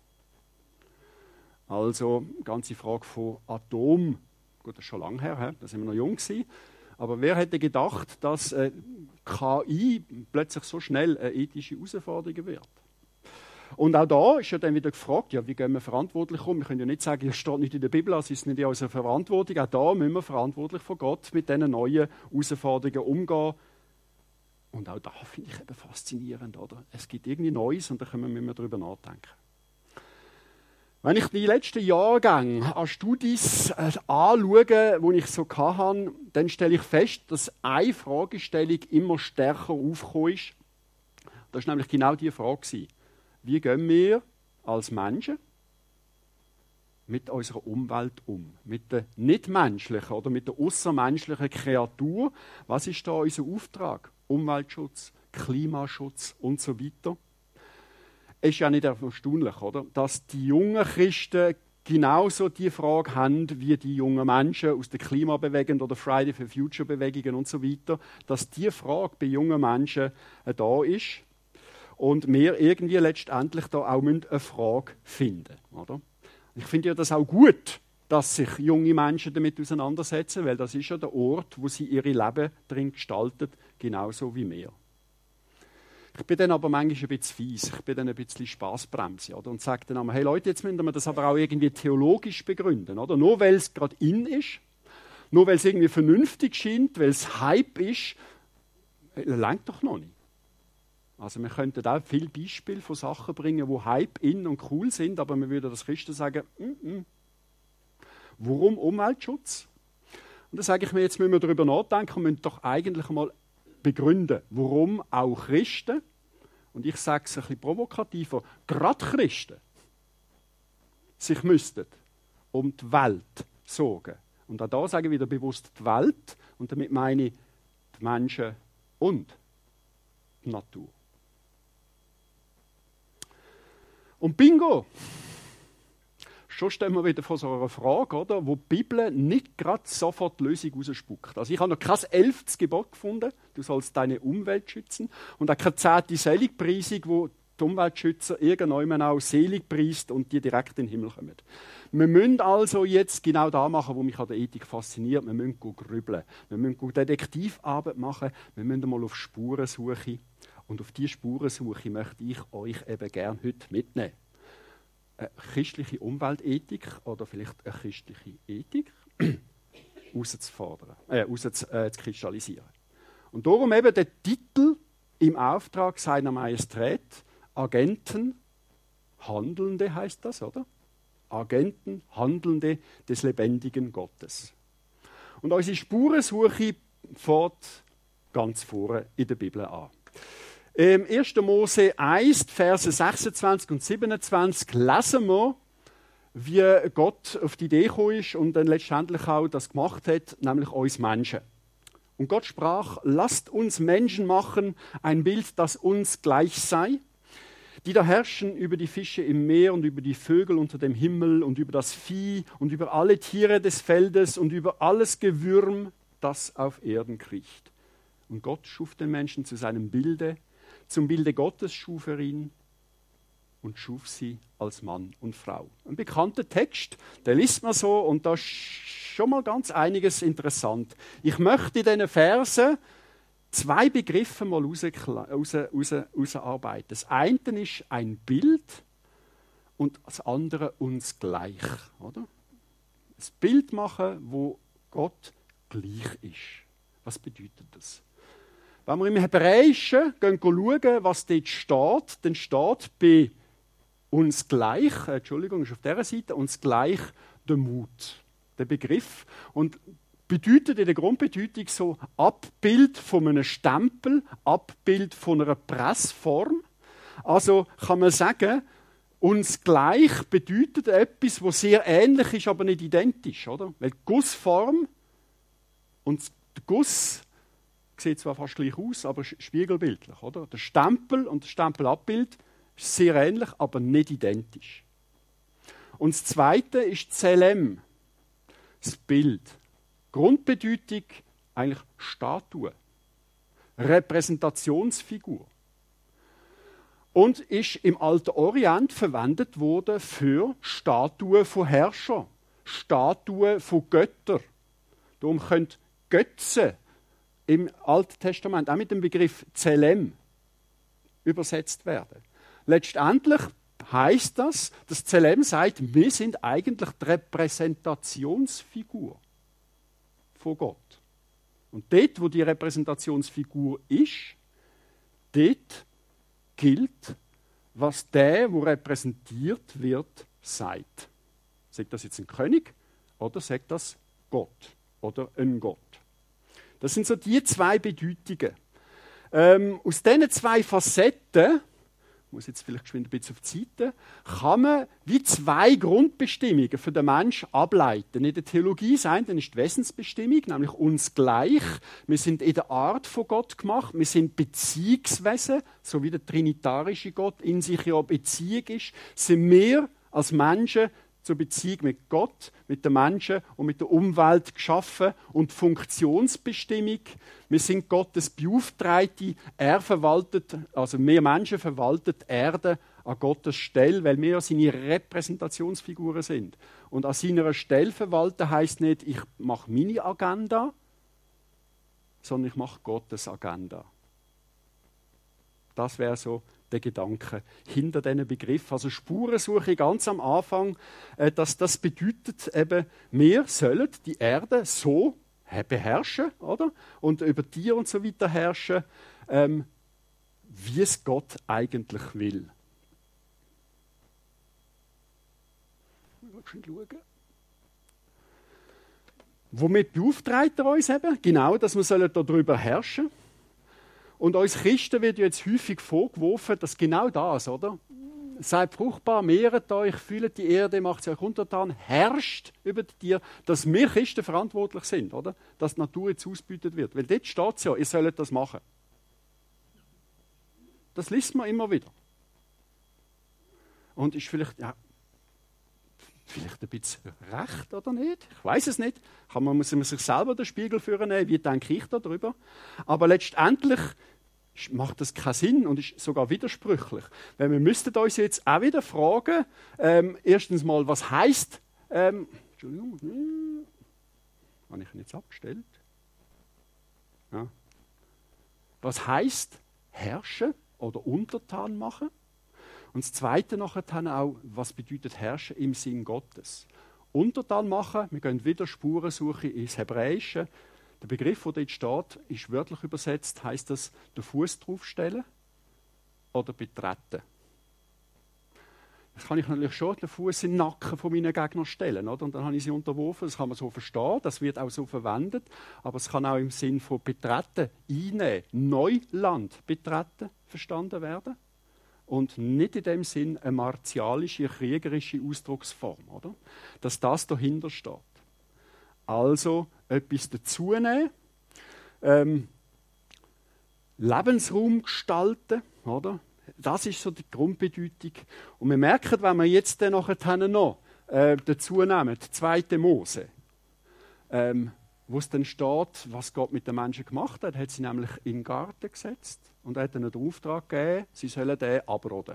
Also, die ganze Frage von Atom, gut, das ist schon lange her, da sind wir noch jung gewesen, aber wer hätte gedacht, dass KI plötzlich so schnell eine ethische Herausforderung wird? Und auch da ist ja dann wieder gefragt, ja, wie gehen wir verantwortlich um? Wir können ja nicht sagen, es steht nicht in der Bibel, es ist nicht in unserer Verantwortung. Auch da müssen wir verantwortlich von Gott mit diesen neuen Herausforderungen umgehen. Und auch da finde ich eben faszinierend, oder? Es gibt irgendwie Neues und da müssen wir darüber nachdenken. Wenn ich die letzten Jahrgänge an Studis anschaue, die ich so hatte, dann stelle ich fest, dass eine Fragestellung immer stärker aufgekommen ist. Das war nämlich genau die Frage. Wie gehen wir als Menschen mit unserer Umwelt um? Mit der nichtmenschlichen oder mit der außermenschlichen Kreatur? Was ist da unser Auftrag? Umweltschutz, Klimaschutz und so weiter. Es ist ja nicht erstaunlich, oder? Dass die jungen Christen genauso die Frage haben wie die jungen Menschen aus der Klimabewegung oder Friday for Future Bewegungen und so weiter, dass die Frage bei jungen Menschen da ist. und wir irgendwie letztendlich da auch eine Frage finden müssen, oder? Ich finde ja das auch gut, dass sich junge Menschen damit auseinandersetzen, weil das ist ja der Ort, wo sie ihre Leben drin gestalten, genauso wie wir. Ich bin dann aber manchmal ein bisschen fies, ich bin dann ein bisschen Spassbremse, oder? Und sage dann einmal, hey Leute, jetzt müssen wir das aber auch irgendwie theologisch begründen, oder? Nur weil es gerade in ist, nur weil es irgendwie vernünftig scheint, weil es Hype ist, reicht doch noch nicht. Also wir könnten auch viele Beispiele von Sachen bringen, die Hype in und cool sind, aber wir würden als Christen sagen, Warum Umweltschutz? Und da sage ich mir, jetzt müssen wir darüber nachdenken und müssen doch eigentlich mal begründen, warum auch Christen, und ich sage es ein bisschen provokativer, gerade Christen, sich müssten um die Welt sorgen. Und auch da sage ich wieder bewusst die Welt, und damit meine ich die Menschen und die Natur. Und bingo! Schon stehen wir wieder vor so einer Frage, oder, wo die Bibel nicht gerade sofort die Lösung rausspuckt. Also ich habe noch kein 11. Gebot gefunden, du sollst deine Umwelt schützen, und auch keine 10. Seligpreisung, wo die Umweltschützer irgendwann auch selig preist und die direkt in den Himmel kommen. Wir müssen also jetzt genau das machen, was mich an der Ethik fasziniert. Wir müssen grübeln, wir müssen Detektivarbeit machen, wir müssen mal auf Spurensuche. Und auf diese Spurensuche möchte ich euch eben gerne heute mitnehmen. Eine christliche Umweltethik oder vielleicht eine christliche Ethik zu kristallisieren. Und darum eben der Titel im Auftrag seiner Majestät, Agenten, Handelnde heißt das, oder? Agenten, Handelnde des lebendigen Gottes. Und unsere Spurensuche fährt ganz vorne in der Bibel an. 1. Mose 1, Verse 26 und 27 lesen wir, wie Gott auf die Idee gekommen ist und dann letztendlich auch das gemacht hat, nämlich uns Menschen. Und Gott sprach, lasst uns Menschen machen, ein Bild, das uns gleich sei, die da herrschen über die Fische im Meer und über die Vögel unter dem Himmel und über das Vieh und über alle Tiere des Feldes und über alles Gewürm, das auf Erden kriecht. Und Gott schuf den Menschen zu seinem Bilde, zum Bilde Gottes schuf er ihn und schuf sie als Mann und Frau. Ein bekannter Text, der liest man so und da ist schon mal ganz einiges interessant. Ich möchte in diesen Versen 2 Begriffe mal herausarbeiten. Das eine ist ein Bild und das andere uns gleich. Oder? Ein Bild machen, wo Gott gleich ist. Was bedeutet das? Wenn wir im Hebräischen schauen, was dort steht, dann steht bei uns gleich, ist auf dieser Seite, uns gleich der Mut, der Begriff. Und bedeutet in der Grundbedeutung so Abbild von einem Stempel, Abbild von einer Pressform. Also kann man sagen, uns gleich bedeutet etwas, was sehr ähnlich ist, aber nicht identisch. Oder? Weil die Gussform und der Guss sieht zwar fast gleich aus, aber spiegelbildlich. Oder? Der Stempel und das Stempelabbild ist sehr ähnlich, aber nicht identisch. Und das Zweite ist Zelem, das Bild. Grundbedeutung eigentlich Statue, Repräsentationsfigur. Und ist im Alten Orient verwendet worden für Statuen von Herrschern, Statuen von Göttern. Darum können Götzen im Alten Testament auch mit dem Begriff Zelem übersetzt werden. Letztendlich heisst das, dass Zelem sagt, wir sind eigentlich die Repräsentationsfigur von Gott. Und dort, wo die Repräsentationsfigur ist, dort gilt, was der repräsentiert wird, sagt. Sagt das jetzt ein König oder sagt das Gott oder ein Gott? Das sind so die 2 Bedeutungen. Aus diesen 2 Facetten, ich muss jetzt vielleicht ein bisschen auf die Seite, kann man wie 2 Grundbestimmungen für den Menschen ableiten. In der Theologie sein, dann ist die Wesensbestimmung, nämlich uns gleich. Wir sind in der Art von Gott gemacht, wir sind Beziehungswesen, so wie der trinitarische Gott in sich ja Beziehung ist, sind wir als Menschen zur Beziehung mit Gott, mit den Menschen und mit der Umwelt geschaffen und Funktionsbestimmung. Wir sind Gottes Beauftragte. Er verwaltet, also wir Menschen verwalten die Erde an Gottes Stelle, weil wir ja seine Repräsentationsfiguren sind. Und an seiner Stelle verwalten heisst nicht, ich mache meine Agenda, sondern ich mache Gottes Agenda. Das wäre so der Gedanke hinter diesen Begriff. Also Spurensuche ganz am Anfang, dass das bedeutet eben, wir sollen die Erde so beherrschen, oder? Und über Tiere und so weiter herrschen, wie es Gott eigentlich will. Schauen. Womit beauftragt er uns eben? Genau, dass wir darüber herrschen sollen. Und uns Christen wird jetzt häufig vorgeworfen, dass genau das, oder? Seid fruchtbar, mehret euch, fühlt die Erde, macht sie euch untertan, herrscht über die Tiere, dass wir Christen verantwortlich sind, oder? Dass die Natur jetzt ausgebeutet wird. Weil dort steht es ja, ihr sollt das machen. Das liest man immer wieder. Und ist vielleicht ein bisschen recht oder nicht? Ich weiß es nicht. Muss man sich selber den Spiegel führen, wie denke ich darüber? Aber letztendlich macht das keinen Sinn und ist sogar widersprüchlich. Weil wir müssten uns jetzt auch wieder fragen, erstens mal, was heisst, Entschuldigung, habe ich ihn jetzt abgestellt? Ja. Was heisst herrschen oder untertan machen? Und das Zweite nachher dann auch, was bedeutet herrschen im Sinn Gottes? Untertan machen, wir gehen wieder Spurensuche ins Hebräische. Der Begriff, der dort steht, ist wörtlich übersetzt, heisst das, den Fuß draufstellen oder betreten. Das kann ich natürlich schon den Fuß in den Nacken von meinen Gegnern stellen, oder? Und dann habe ich sie unterworfen. Das kann man so verstehen, das wird auch so verwendet. Aber es kann auch im Sinn von betreten, einnehmen, Neuland betreten verstanden werden. Und nicht in dem Sinn eine martialische, kriegerische Ausdrucksform, oder? Dass das dahinter steht. Also etwas dazunehmen, Lebensraum gestalten, oder? Das ist so die Grundbedeutung. Und wir merken, wenn wir jetzt dann nachher noch dazu nehmen, die 2. Mose, wo es dann steht, was Gott mit den Menschen gemacht hat, hat sie nämlich in den Garten gesetzt und er hat ihnen den Auftrag gegeben, sie sollen den abroden.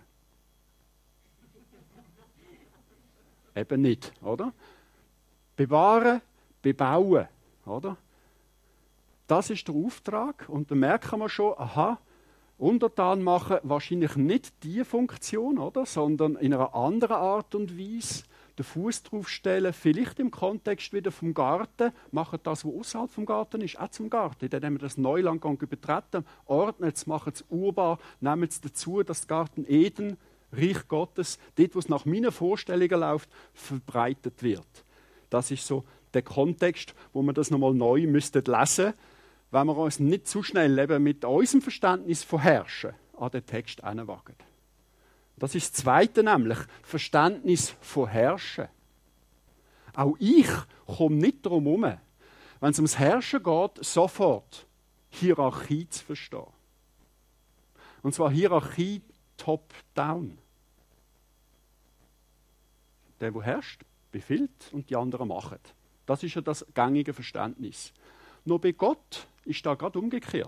Eben nicht, oder? Bewahren, bebauen, oder? Das ist der Auftrag und dann merken wir schon, aha, untertan machen wahrscheinlich nicht die Funktion, oder? Sondern in einer anderen Art und Weise den Fuß draufstellen, vielleicht im Kontext wieder vom Garten, machen das, was außerhalb vom Garten ist, auch zum Garten. Indem wir das Neuland betreten, ordnen es, machen es urbar, nehmen es dazu, dass der Garten Eden, Reich Gottes, dort, wo es nach meinen Vorstellungen läuft, verbreitet wird. Das ist so der Kontext, wo wir das nochmal neu lesen müssten, wenn wir uns nicht zu schnell eben mit unserem Verständnis von Herrschen an den Text heranwagen. Das ist das Zweite nämlich, Verständnis von Herrschen. Auch ich komme nicht darum herum, wenn es ums Herrschen geht, sofort Hierarchie zu verstehen. Und zwar Hierarchie top-down. Der herrscht, befiehlt und die anderen machen. Das ist ja das gängige Verständnis. Nur bei Gott ist da gerade umgekehrt.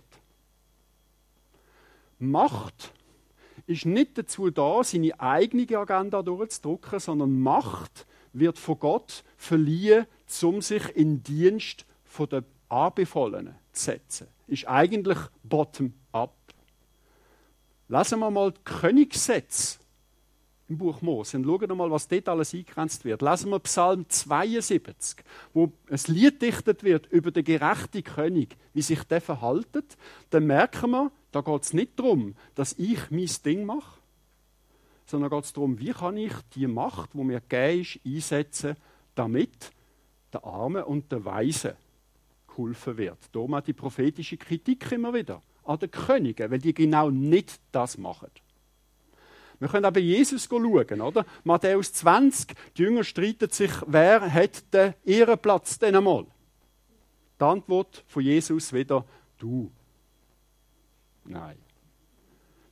Macht ist nicht dazu da, seine eigene Agenda durchzudrücken, sondern Macht wird von Gott verliehen, um sich in Dienst der Anbefohlenen zu setzen. Ist eigentlich bottom-up. Lesen wir mal die Königssätze im Buch Mose und schauen wir mal, was dort alles eingegrenzt wird. Lesen wir Psalm 72, wo ein Lied dichtet wird über den gerechten König, wie sich der verhaltet. Dann merken wir, da geht es nicht darum, dass ich mein Ding mache, sondern geht es darum, wie kann ich die Macht, die mir gegeben ist, einsetzen, damit der Armen und der Weisen geholfen wird. Darum auch die prophetische Kritik immer wieder an den Königen, weil die genau nicht das machen. Wir können auch bei Jesus schauen, oder? Matthäus 20, die Jünger streiten sich, wer hat den Ehrenplatz denn einmal? Die Antwort von Jesus wieder, du. Nein.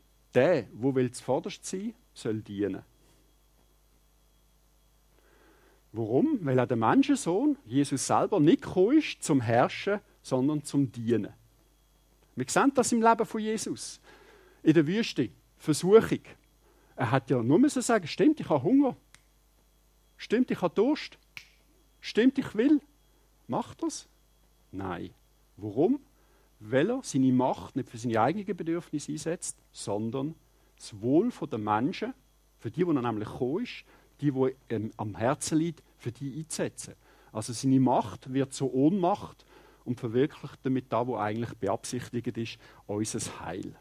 Der, wo will zuvorderst sein, soll dienen. Warum? Weil auch der Menschensohn, Jesus selber, nicht gekommen ist zum Herrschen, sondern zum Dienen. Wir sehen das im Leben von Jesus. In der Wüste, Versuchung. Er hat ja nur sagen, stimmt, ich habe Hunger. Stimmt, ich habe Durst. Stimmt, ich will. Macht das? Nein. Warum? Weil er seine Macht nicht für seine eigenen Bedürfnisse einsetzt, sondern das Wohl der Menschen, für die, er nämlich gekommen ist, die am Herzen liegt, für die einzusetzen. Also seine Macht wird zur Ohnmacht und verwirklicht damit das, was eigentlich beabsichtigt ist, unser Heil.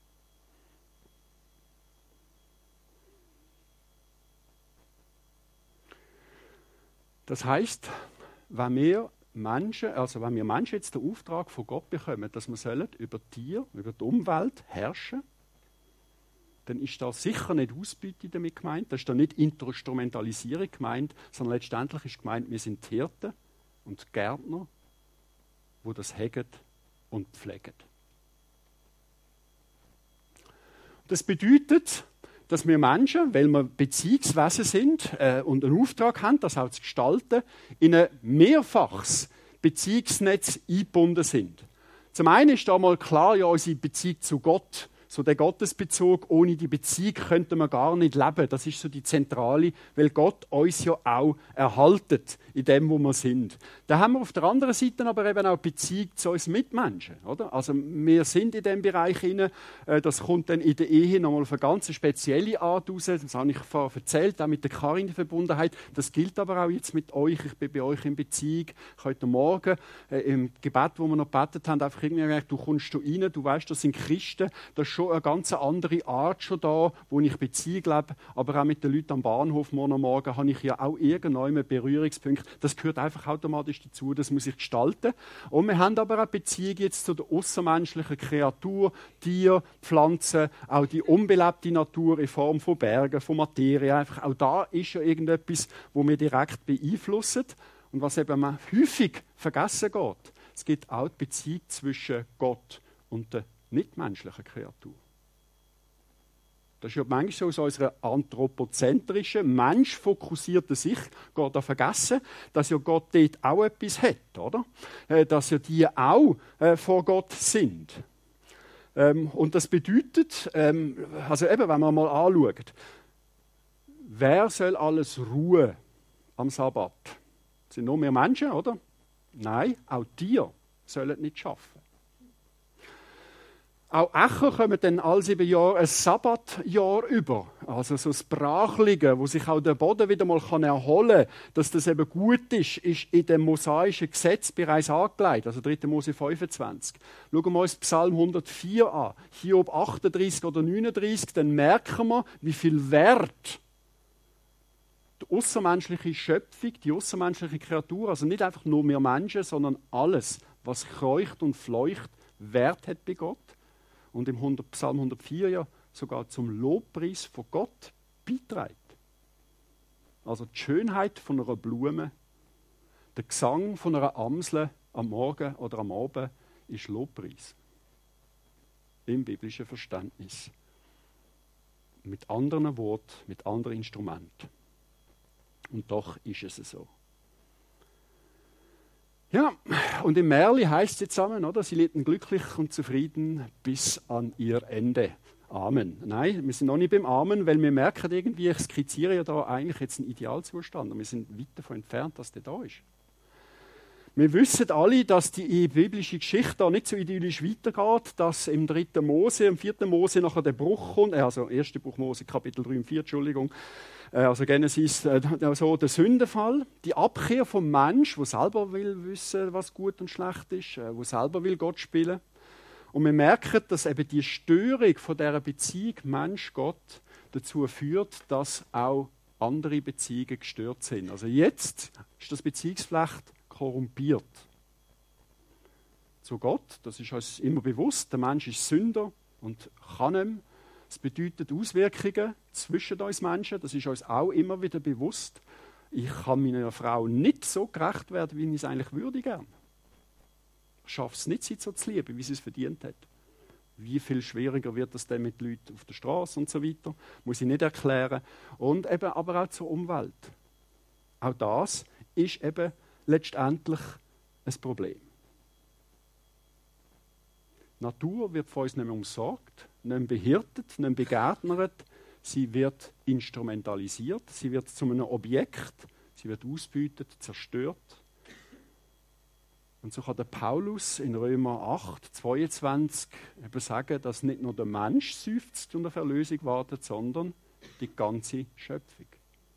Das heisst, wenn wir Menschen jetzt den Auftrag von Gott bekommen, dass wir über Tiere, über die Umwelt herrschen, dann ist da sicher nicht Ausbeute damit gemeint, da ist da nicht Instrumentalisierung gemeint, sondern letztendlich ist gemeint, wir sind Hirten und Gärtner, die das hegen und pflegen. Das bedeutet, dass wir Menschen, weil wir Beziehungswesen sind und einen Auftrag haben, das auch zu gestalten, in ein mehrfaches Beziehungsnetz eingebunden sind. Zum einen ist da mal klar, ja, unsere Beziehung zu Gott, so der Gottesbezug, ohne die Beziehung könnte man gar nicht leben. Das ist so die Zentrale, weil Gott uns ja auch erhaltet in dem, wo wir sind. Da haben wir auf der anderen Seite aber eben auch Beziehung zu uns Mitmenschen. Oder? Also wir sind in dem Bereich hinein. Das kommt dann in der Ehe nochmal auf eine ganz spezielle Art raus. Das habe ich vorher erzählt, auch mit der Karin-Verbundenheit. Das gilt aber auch jetzt mit euch. Ich bin bei euch in Beziehung. Heute Morgen im Gebet, wo wir noch gebetet haben, einfach irgendwie gemerkt, du kommst rein, du weißt, das sind Christen. Das ist schon eine ganz andere Art schon da, wo ich Beziehung lebe. Aber auch mit den Leuten am Bahnhof morgen habe ich ja auch irgendwann Berührungspunkte. Das gehört einfach automatisch dazu, das muss ich gestalten. Und wir haben aber auch Beziehung jetzt zu der außermenschlichen Kreatur, Tier, Pflanzen, auch die unbelebte Natur in Form von Bergen, von Materie. Einfach auch da ist ja irgendetwas, wo wir direkt beeinflussen. Und was eben häufig vergessen geht, es gibt auch die Beziehung zwischen Gott und der nichtmenschlichen Kreatur. Das ist ja manchmal so aus unserer anthropozentrischen, menschfokussierten Sicht, geht da vergessen, dass ja Gott dort auch etwas hat, oder? Dass ja die auch vor Gott sind. Und das bedeutet, also eben, wenn man mal anschaut, wer soll alles ruhen am Sabbat? Das sind nur mehr Menschen, oder? Nein, auch Tiere sollen nicht arbeiten. Auch Ächer kommen dann alle 7 Jahre ein Sabbatjahr über. Also so das Brachliegen, wo sich auch der Boden wieder mal erholen kann, dass das eben gut ist in dem mosaischen Gesetz bereits angelegt. Also 3. Mose 25. Schauen wir uns Psalm 104 an. Hiob 38 oder 39, dann merken wir, wie viel Wert die außermenschliche Schöpfung, die außermenschliche Kreatur, also nicht einfach nur wir Menschen, sondern alles, was kreucht und fleucht, Wert hat bei Gott. Und im Psalm 104 ja sogar zum Lobpreis von Gott beiträgt. Also die Schönheit von einer Blume, der Gesang von einer Amsel am Morgen oder am Abend ist Lobpreis. Im biblischen Verständnis. Mit anderen Worten, mit anderen Instrumenten. Und doch ist es so. Ja, und im Märli heißt es jetzt zusammen, oder? Sie lebten glücklich und zufrieden bis an ihr Ende. Amen. Nein, wir sind noch nicht beim Amen, weil wir merken irgendwie, ich skizziere ja da eigentlich jetzt einen Idealzustand und wir sind weit davon entfernt, dass der da ist. Wir wissen alle, dass die biblische Geschichte da nicht so idyllisch weitergeht, dass im 3. Mose, im 4. Mose nachher der Bruch kommt, also 1. Buch Mose, Kapitel 3 und 4, Entschuldigung, also Genesis, so der Sündenfall, die Abkehr vom Mensch, der selber will wissen, was gut und schlecht ist, der selber will Gott spielen. Und wir merken, dass eben die Störung von dieser Beziehung Mensch-Gott dazu führt, dass auch andere Beziehungen gestört sind. Also jetzt ist das Beziehungsflecht korrumpiert. Zu Gott, das ist uns immer bewusst, der Mensch ist Sünder und kann nicht mehr. Das bedeutet Auswirkungen zwischen uns Menschen, das ist uns auch immer wieder bewusst. Ich kann meiner Frau nicht so gerecht werden, wie ich es eigentlich würde gern. Ich schaffe es nicht, sie so zu lieben, wie sie es verdient hat. Wie viel schwieriger wird das denn mit Leuten auf der Straße und so weiter? Muss ich nicht erklären. Und eben aber auch zur Umwelt. Auch das ist eben letztendlich ein Problem. Die Natur wird von uns nicht mehr umsorgt, nicht mehr behirtet, nicht mehr begärtnert. Sie wird instrumentalisiert, sie wird zu einem Objekt, sie wird ausgebeutet, zerstört. Und so kann der Paulus in Römer 8, 22 eben sagen, dass nicht nur der Mensch seufzt und auf Erlösung wartet, sondern die ganze Schöpfung.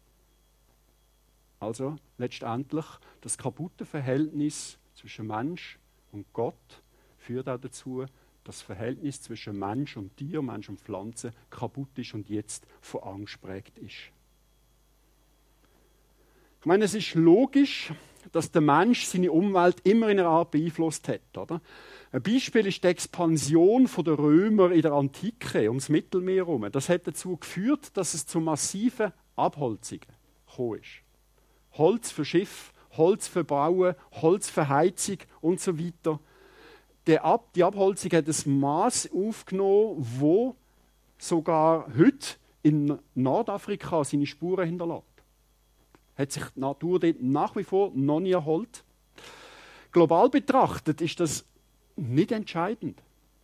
Also letztendlich das kaputte Verhältnis zwischen Mensch und Gott führt auch dazu, dass das Verhältnis zwischen Mensch und Tier, Mensch und Pflanze kaputt ist und jetzt von Angst geprägt ist. Ich meine, es ist logisch, dass der Mensch seine Umwelt immer in einer Art beeinflusst hat. Oder? Ein Beispiel ist die Expansion der Römer in der Antike ums Mittelmeer herum. Das hat dazu geführt, dass es zu massiven Abholzungen gekommen ist. Holz für Schiff, Holz für Bauen, Holz für Heizung und so weiter. Die Abholzung hat ein Maß aufgenommen, wo sogar heute in Nordafrika seine Spuren hinterlässt. Hat sich die Natur dort nach wie vor noch nie erholt. Global betrachtet ist das nicht entscheidend.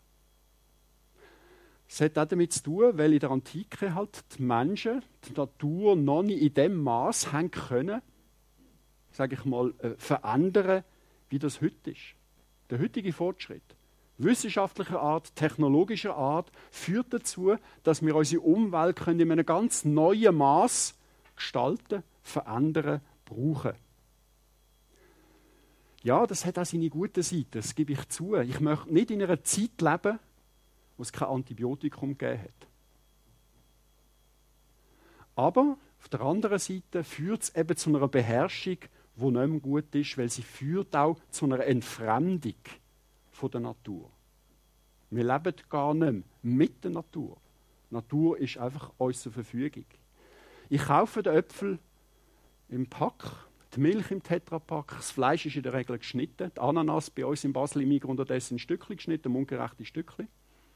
Es hat auch damit zu tun, weil in der Antike halt die Menschen die Natur noch nicht in dem Maß haben können, sage ich mal, verändern, wie das heute ist. Der heutige Fortschritt, wissenschaftlicher Art, technologischer Art, führt dazu, dass wir unsere Umwelt in einem ganz neuen Maß gestalten, verändern, brauchen. Ja, das hat auch seine guten Seiten, das gebe ich zu. Ich möchte nicht in einer Zeit leben, wo es kein Antibiotikum gegeben hat. Aber auf der anderen Seite führt es eben zu einer Beherrschung, die nicht mehr gut ist, weil sie führt auch zu einer Entfremdung von der Natur. Wir leben gar nicht mehr mit der Natur. Die Natur ist einfach uns zur Verfügung. Ich kaufe den Äpfel im Pack, die Milch im Tetrapack, das Fleisch ist in der Regel geschnitten, die Ananas bei uns in Basel im Migros unterdessen ein Stückchen geschnitten, mundgerechte Stückchen.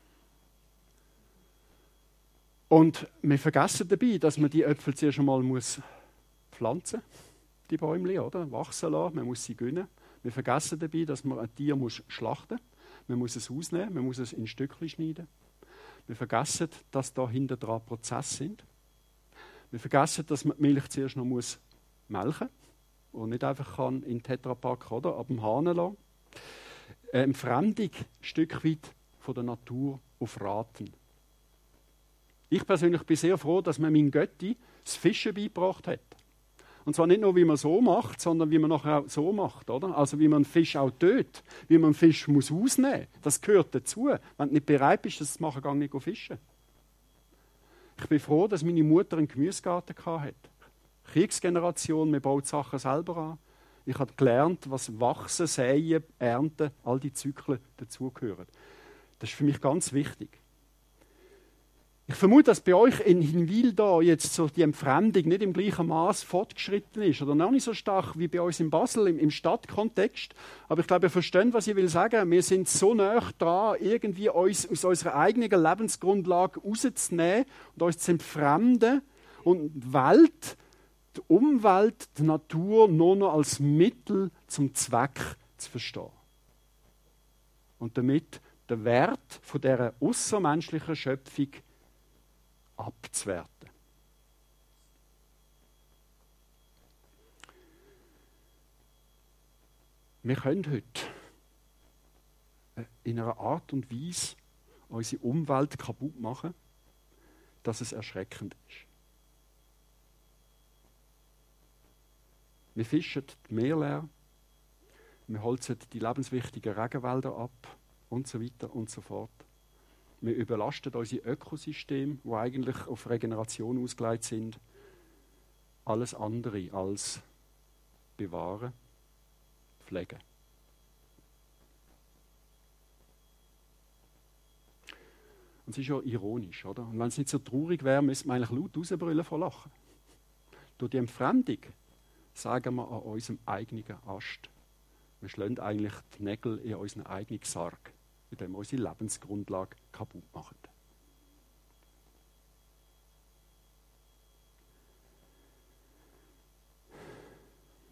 Und wir vergessen dabei, dass man die Äpfel zuerst einmal pflanzen muss, die Bäume, oder? Wachsen lassen, man muss sie gönnen. Wir vergessen dabei, dass man ein Tier schlachten muss, man muss es ausnehmen, man muss es in Stückchen schneiden. Wir vergessen, dass da hinter dran Prozesse sind. Wir vergessen, dass man die Milch zuerst noch melken muss und nicht einfach in den Tetrapack oder ab dem Hahn lassen. Entfremdung ein Stück weit von der Natur auf Raten. Ich persönlich bin sehr froh, dass man meinem Götti das Fischen beigebracht hat. Und zwar nicht nur, wie man so macht, sondern wie man nachher auch so macht. Oder? Also wie man einen Fisch auch tötet, wie man einen Fisch muss ausnehmen muss. Das gehört dazu. Wenn du nicht bereit bist, das zu machen, geh nicht fischen. Ich bin froh, dass meine Mutter einen Gemüsegarten hatte. Kriegsgeneration, man baut Sachen selber an. Ich habe gelernt, was Wachsen, Säen, Ernten, all die Zyklen dazugehören. Das ist für mich ganz wichtig. Ich vermute, dass bei euch in Hinwil da jetzt so die Entfremdung nicht im gleichen Maß fortgeschritten ist oder noch nicht so stark wie bei uns in Basel im Stadtkontext. Aber ich glaube, ihr versteht, was ich will sagen. Wir sind so nah dran, irgendwie uns aus unserer eigenen Lebensgrundlage rauszunehmen und uns zu entfremden und die Welt, die Umwelt, die Natur nur noch als Mittel zum Zweck zu verstehen. Und damit den Wert von dieser aussermenschlichen Schöpfung abzuwerten. Wir können heute in einer Art und Weise unsere Umwelt kaputt machen, dass es erschreckend ist. Wir fischen die Meere leer, wir holzen die lebenswichtigen Regenwälder ab und so weiter und so fort. Wir überlasten unsere Ökosysteme, die eigentlich auf Regeneration ausgelegt sind. Alles andere als bewahren, pflegen. Und es ist ja ironisch, oder? Und wenn es nicht so traurig wäre, müsste man eigentlich laut rausbrüllen vor Lachen. Durch die Entfremdung sagen wir an unserem eigenen Ast. Wir schlagen eigentlich die Nägel in unseren eigenen Sarg, indem wir unsere Lebensgrundlage kaputt machen.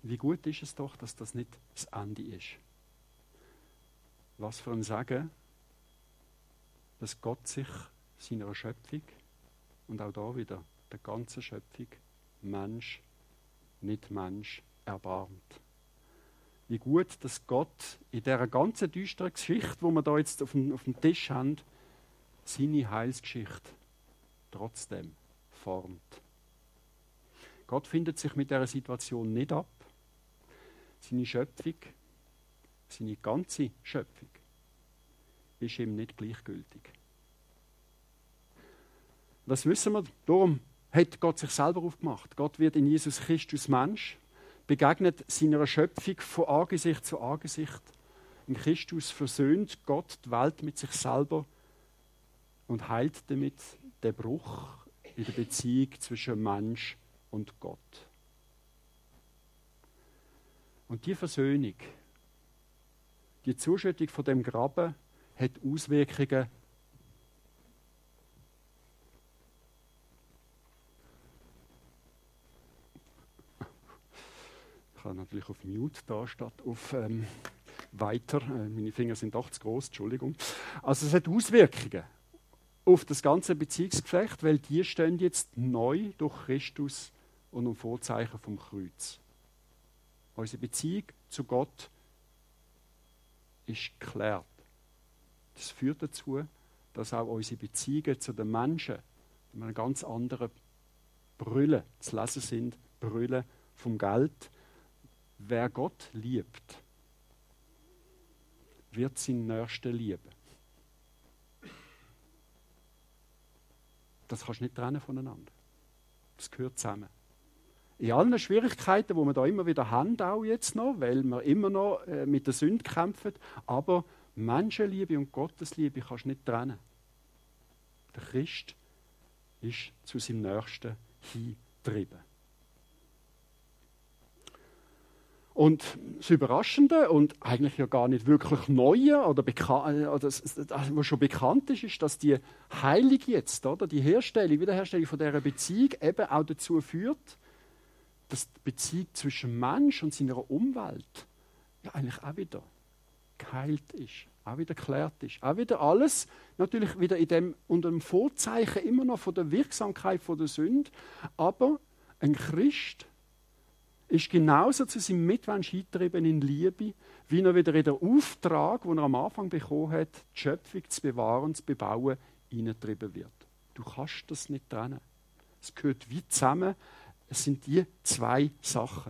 Wie gut ist es doch, dass das nicht das Ende ist. Was für ein Sagen, dass Gott sich seiner Schöpfung und auch da wieder der ganzen Schöpfung, Mensch, nicht Mensch, erbarmt. Wie gut, dass Gott in dieser ganzen düsteren Geschichte, die wir da jetzt auf dem Tisch haben, seine Heilsgeschichte trotzdem formt. Gott findet sich mit dieser Situation nicht ab. Seine Schöpfung, seine ganze Schöpfung, ist ihm nicht gleichgültig. Das wissen wir. Darum hat Gott sich selber aufgemacht. Gott wird in Jesus Christus Mensch, begegnet seiner Schöpfung von Angesicht zu Angesicht. In Christus versöhnt Gott die Welt mit sich selber und heilt damit den Bruch in der Beziehung zwischen Mensch und Gott. Und die Versöhnung, die Zuschüttung von dem Graben, hat Auswirkungen ich habe natürlich auf Mute da statt auf weiter. Meine Finger sind doch zu groß, Entschuldigung. Also es hat Auswirkungen auf das ganze Beziehungsgeflecht, weil die stehen jetzt neu durch Christus und im Vorzeichen vom Kreuz. Unsere Beziehung zu Gott ist geklärt. Das führt dazu, dass auch unsere Beziehungen zu den Menschen in einem ganz anderen Brüllen zu lesen sind, Brüllen vom Geld. Wer Gott liebt, wird seinen Nächsten lieben. Das kannst du nicht trennen voneinander. Das gehört zusammen. In allen Schwierigkeiten, die wir da immer wieder haben, auch jetzt noch, weil wir immer noch mit der Sünde kämpfen, aber Menschenliebe und Gottesliebe kannst du nicht trennen. Der Christ ist zu seinem Nächsten hingetrieben. Und das Überraschende und eigentlich ja gar nicht wirklich Neue oder was schon bekannt ist, ist, dass die Heilung jetzt, oder, die Wiederherstellung von dieser Beziehung eben auch dazu führt, dass die Beziehung zwischen Mensch und seiner Umwelt ja eigentlich auch wieder geheilt ist, auch wieder geklärt ist. Auch wieder alles, natürlich wieder unter dem Vorzeichen immer noch von der Wirksamkeit von der Sünde, aber ein Christ ist genauso zu seinem Mitmensch eingetrieben in Liebe, wie er wieder in den Auftrag, den er am Anfang bekommen hat, die Schöpfung zu bewahren, zu bebauen, hineingetrieben wird. Du kannst das nicht trennen. Es gehört wie zusammen. Es sind die zwei Sachen.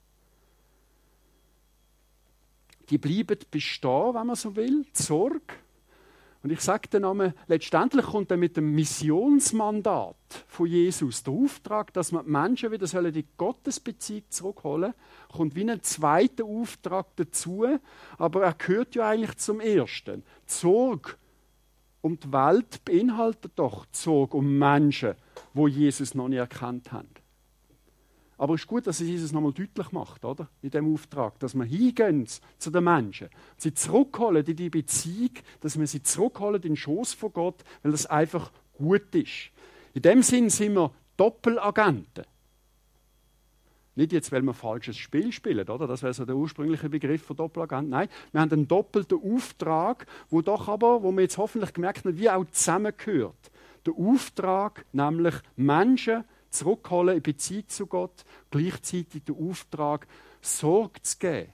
Die bleiben bestehen, wenn man so will, die Sorge. Und ich sage den Namen, letztendlich kommt er mit dem Missionsmandat von Jesus, der Auftrag, dass man die Menschen wieder in die Gottesbeziehung zurückholen sollen, kommt wie ein zweiter Auftrag dazu, aber er gehört ja eigentlich zum ersten. Die Sorge um die Welt beinhaltet doch die Sorge um Menschen, die Jesus noch nicht erkannt haben. Aber es ist gut, dass Jesus es nochmal deutlich macht, oder? In dem Auftrag, dass wir hingehen zu den Menschen, sie zurückholen in die Beziehung, dass wir sie zurückholen in den Schoß von Gott, weil das einfach gut ist. In dem Sinn sind wir Doppelagenten. Nicht jetzt, weil wir ein falsches Spiel spielen, oder? Das wäre so der ursprüngliche Begriff von Doppelagent. Nein, wir haben einen doppelten Auftrag, wo wir jetzt hoffentlich gemerkt haben, wie auch zusammengehört. Der Auftrag, nämlich Menschen zurückholen in Beziehung zu Gott, gleichzeitig der Auftrag, Sorge zu geben.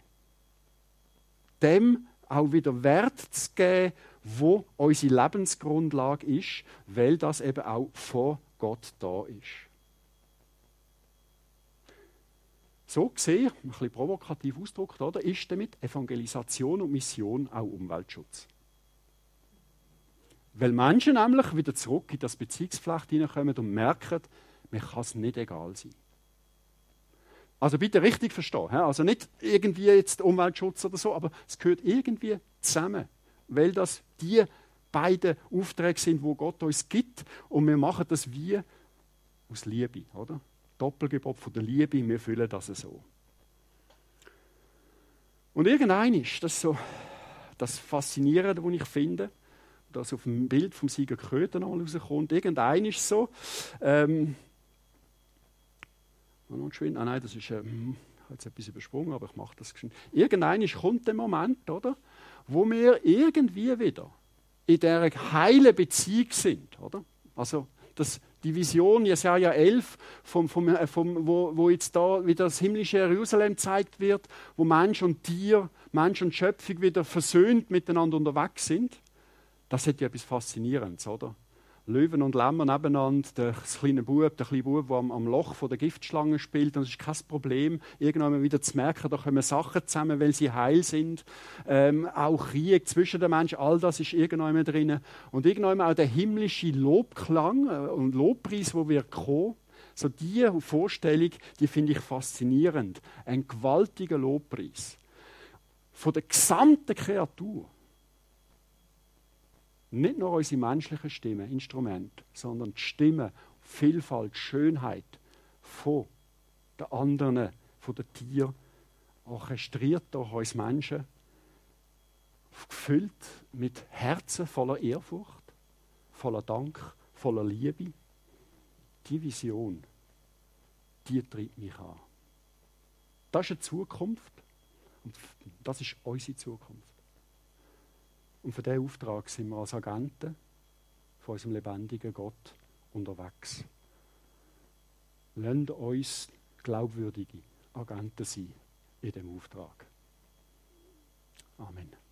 Dem auch wieder Wert zu geben, wo unsere Lebensgrundlage ist, weil das eben auch vor Gott da ist. So gesehen, ein bisschen provokativ ausgedrückt, oder, ist damit Evangelisation und Mission auch Umweltschutz. Weil Menschen nämlich wieder zurück in das Beziehungsflecht hineinkommen und merken, mir kann es nicht egal sein. Also bitte richtig verstehen. Also nicht irgendwie jetzt Umweltschutz oder so, aber es gehört irgendwie zusammen. Weil das die beiden Aufträge sind, wo Gott uns gibt. Und wir machen das wie aus Liebe, oder? Doppelgebot von der Liebe, wir füllen das so. Und irgendein ist das so das Faszinierende, was ich finde, das auf dem Bild vom Sieger Köther noch rauskommt. Irgendein ist so, nein, das ist, habe jetzt etwas übersprungen, aber ich mache das geschwind. Irgendwann kommt der Moment, oder, wo wir irgendwie wieder in dieser heilen Beziehung sind. Oder? Also die Vision Jesaja 11, wo jetzt da wieder das himmlische Jerusalem gezeigt wird, wo Mensch und Tier, Mensch und Schöpfung wieder versöhnt miteinander unterwegs sind, das hat ja etwas Faszinierendes, oder? Löwen und Lämmer nebeneinander, der kleine Bub, der am Loch von der Giftschlange spielt. Und es ist kein Problem, irgendwann wieder zu merken, da kommen Sachen zusammen, weil sie heil sind. Auch Krieg zwischen den Menschen, all das ist irgendwann drin. Und irgendwann auch der himmlische Lobklang und Lobpreis, wo wir kommen. So diese Vorstellung, die finde ich faszinierend. Ein gewaltiger Lobpreis. Von der gesamten Kreatur. Nicht nur unsere menschlichen Stimmen, Instrumente, sondern die Stimme, Vielfalt, Schönheit von den anderen, von den Tieren, orchestriert durch uns Menschen, gefüllt mit Herzen voller Ehrfurcht, voller Dank, voller Liebe. Die Vision, die treibt mich an. Das ist eine Zukunft und das ist unsere Zukunft. Und für diesen Auftrag sind wir als Agenten von unserem lebendigen Gott unterwegs. Lasst uns glaubwürdige Agenten sein in diesem Auftrag. Amen.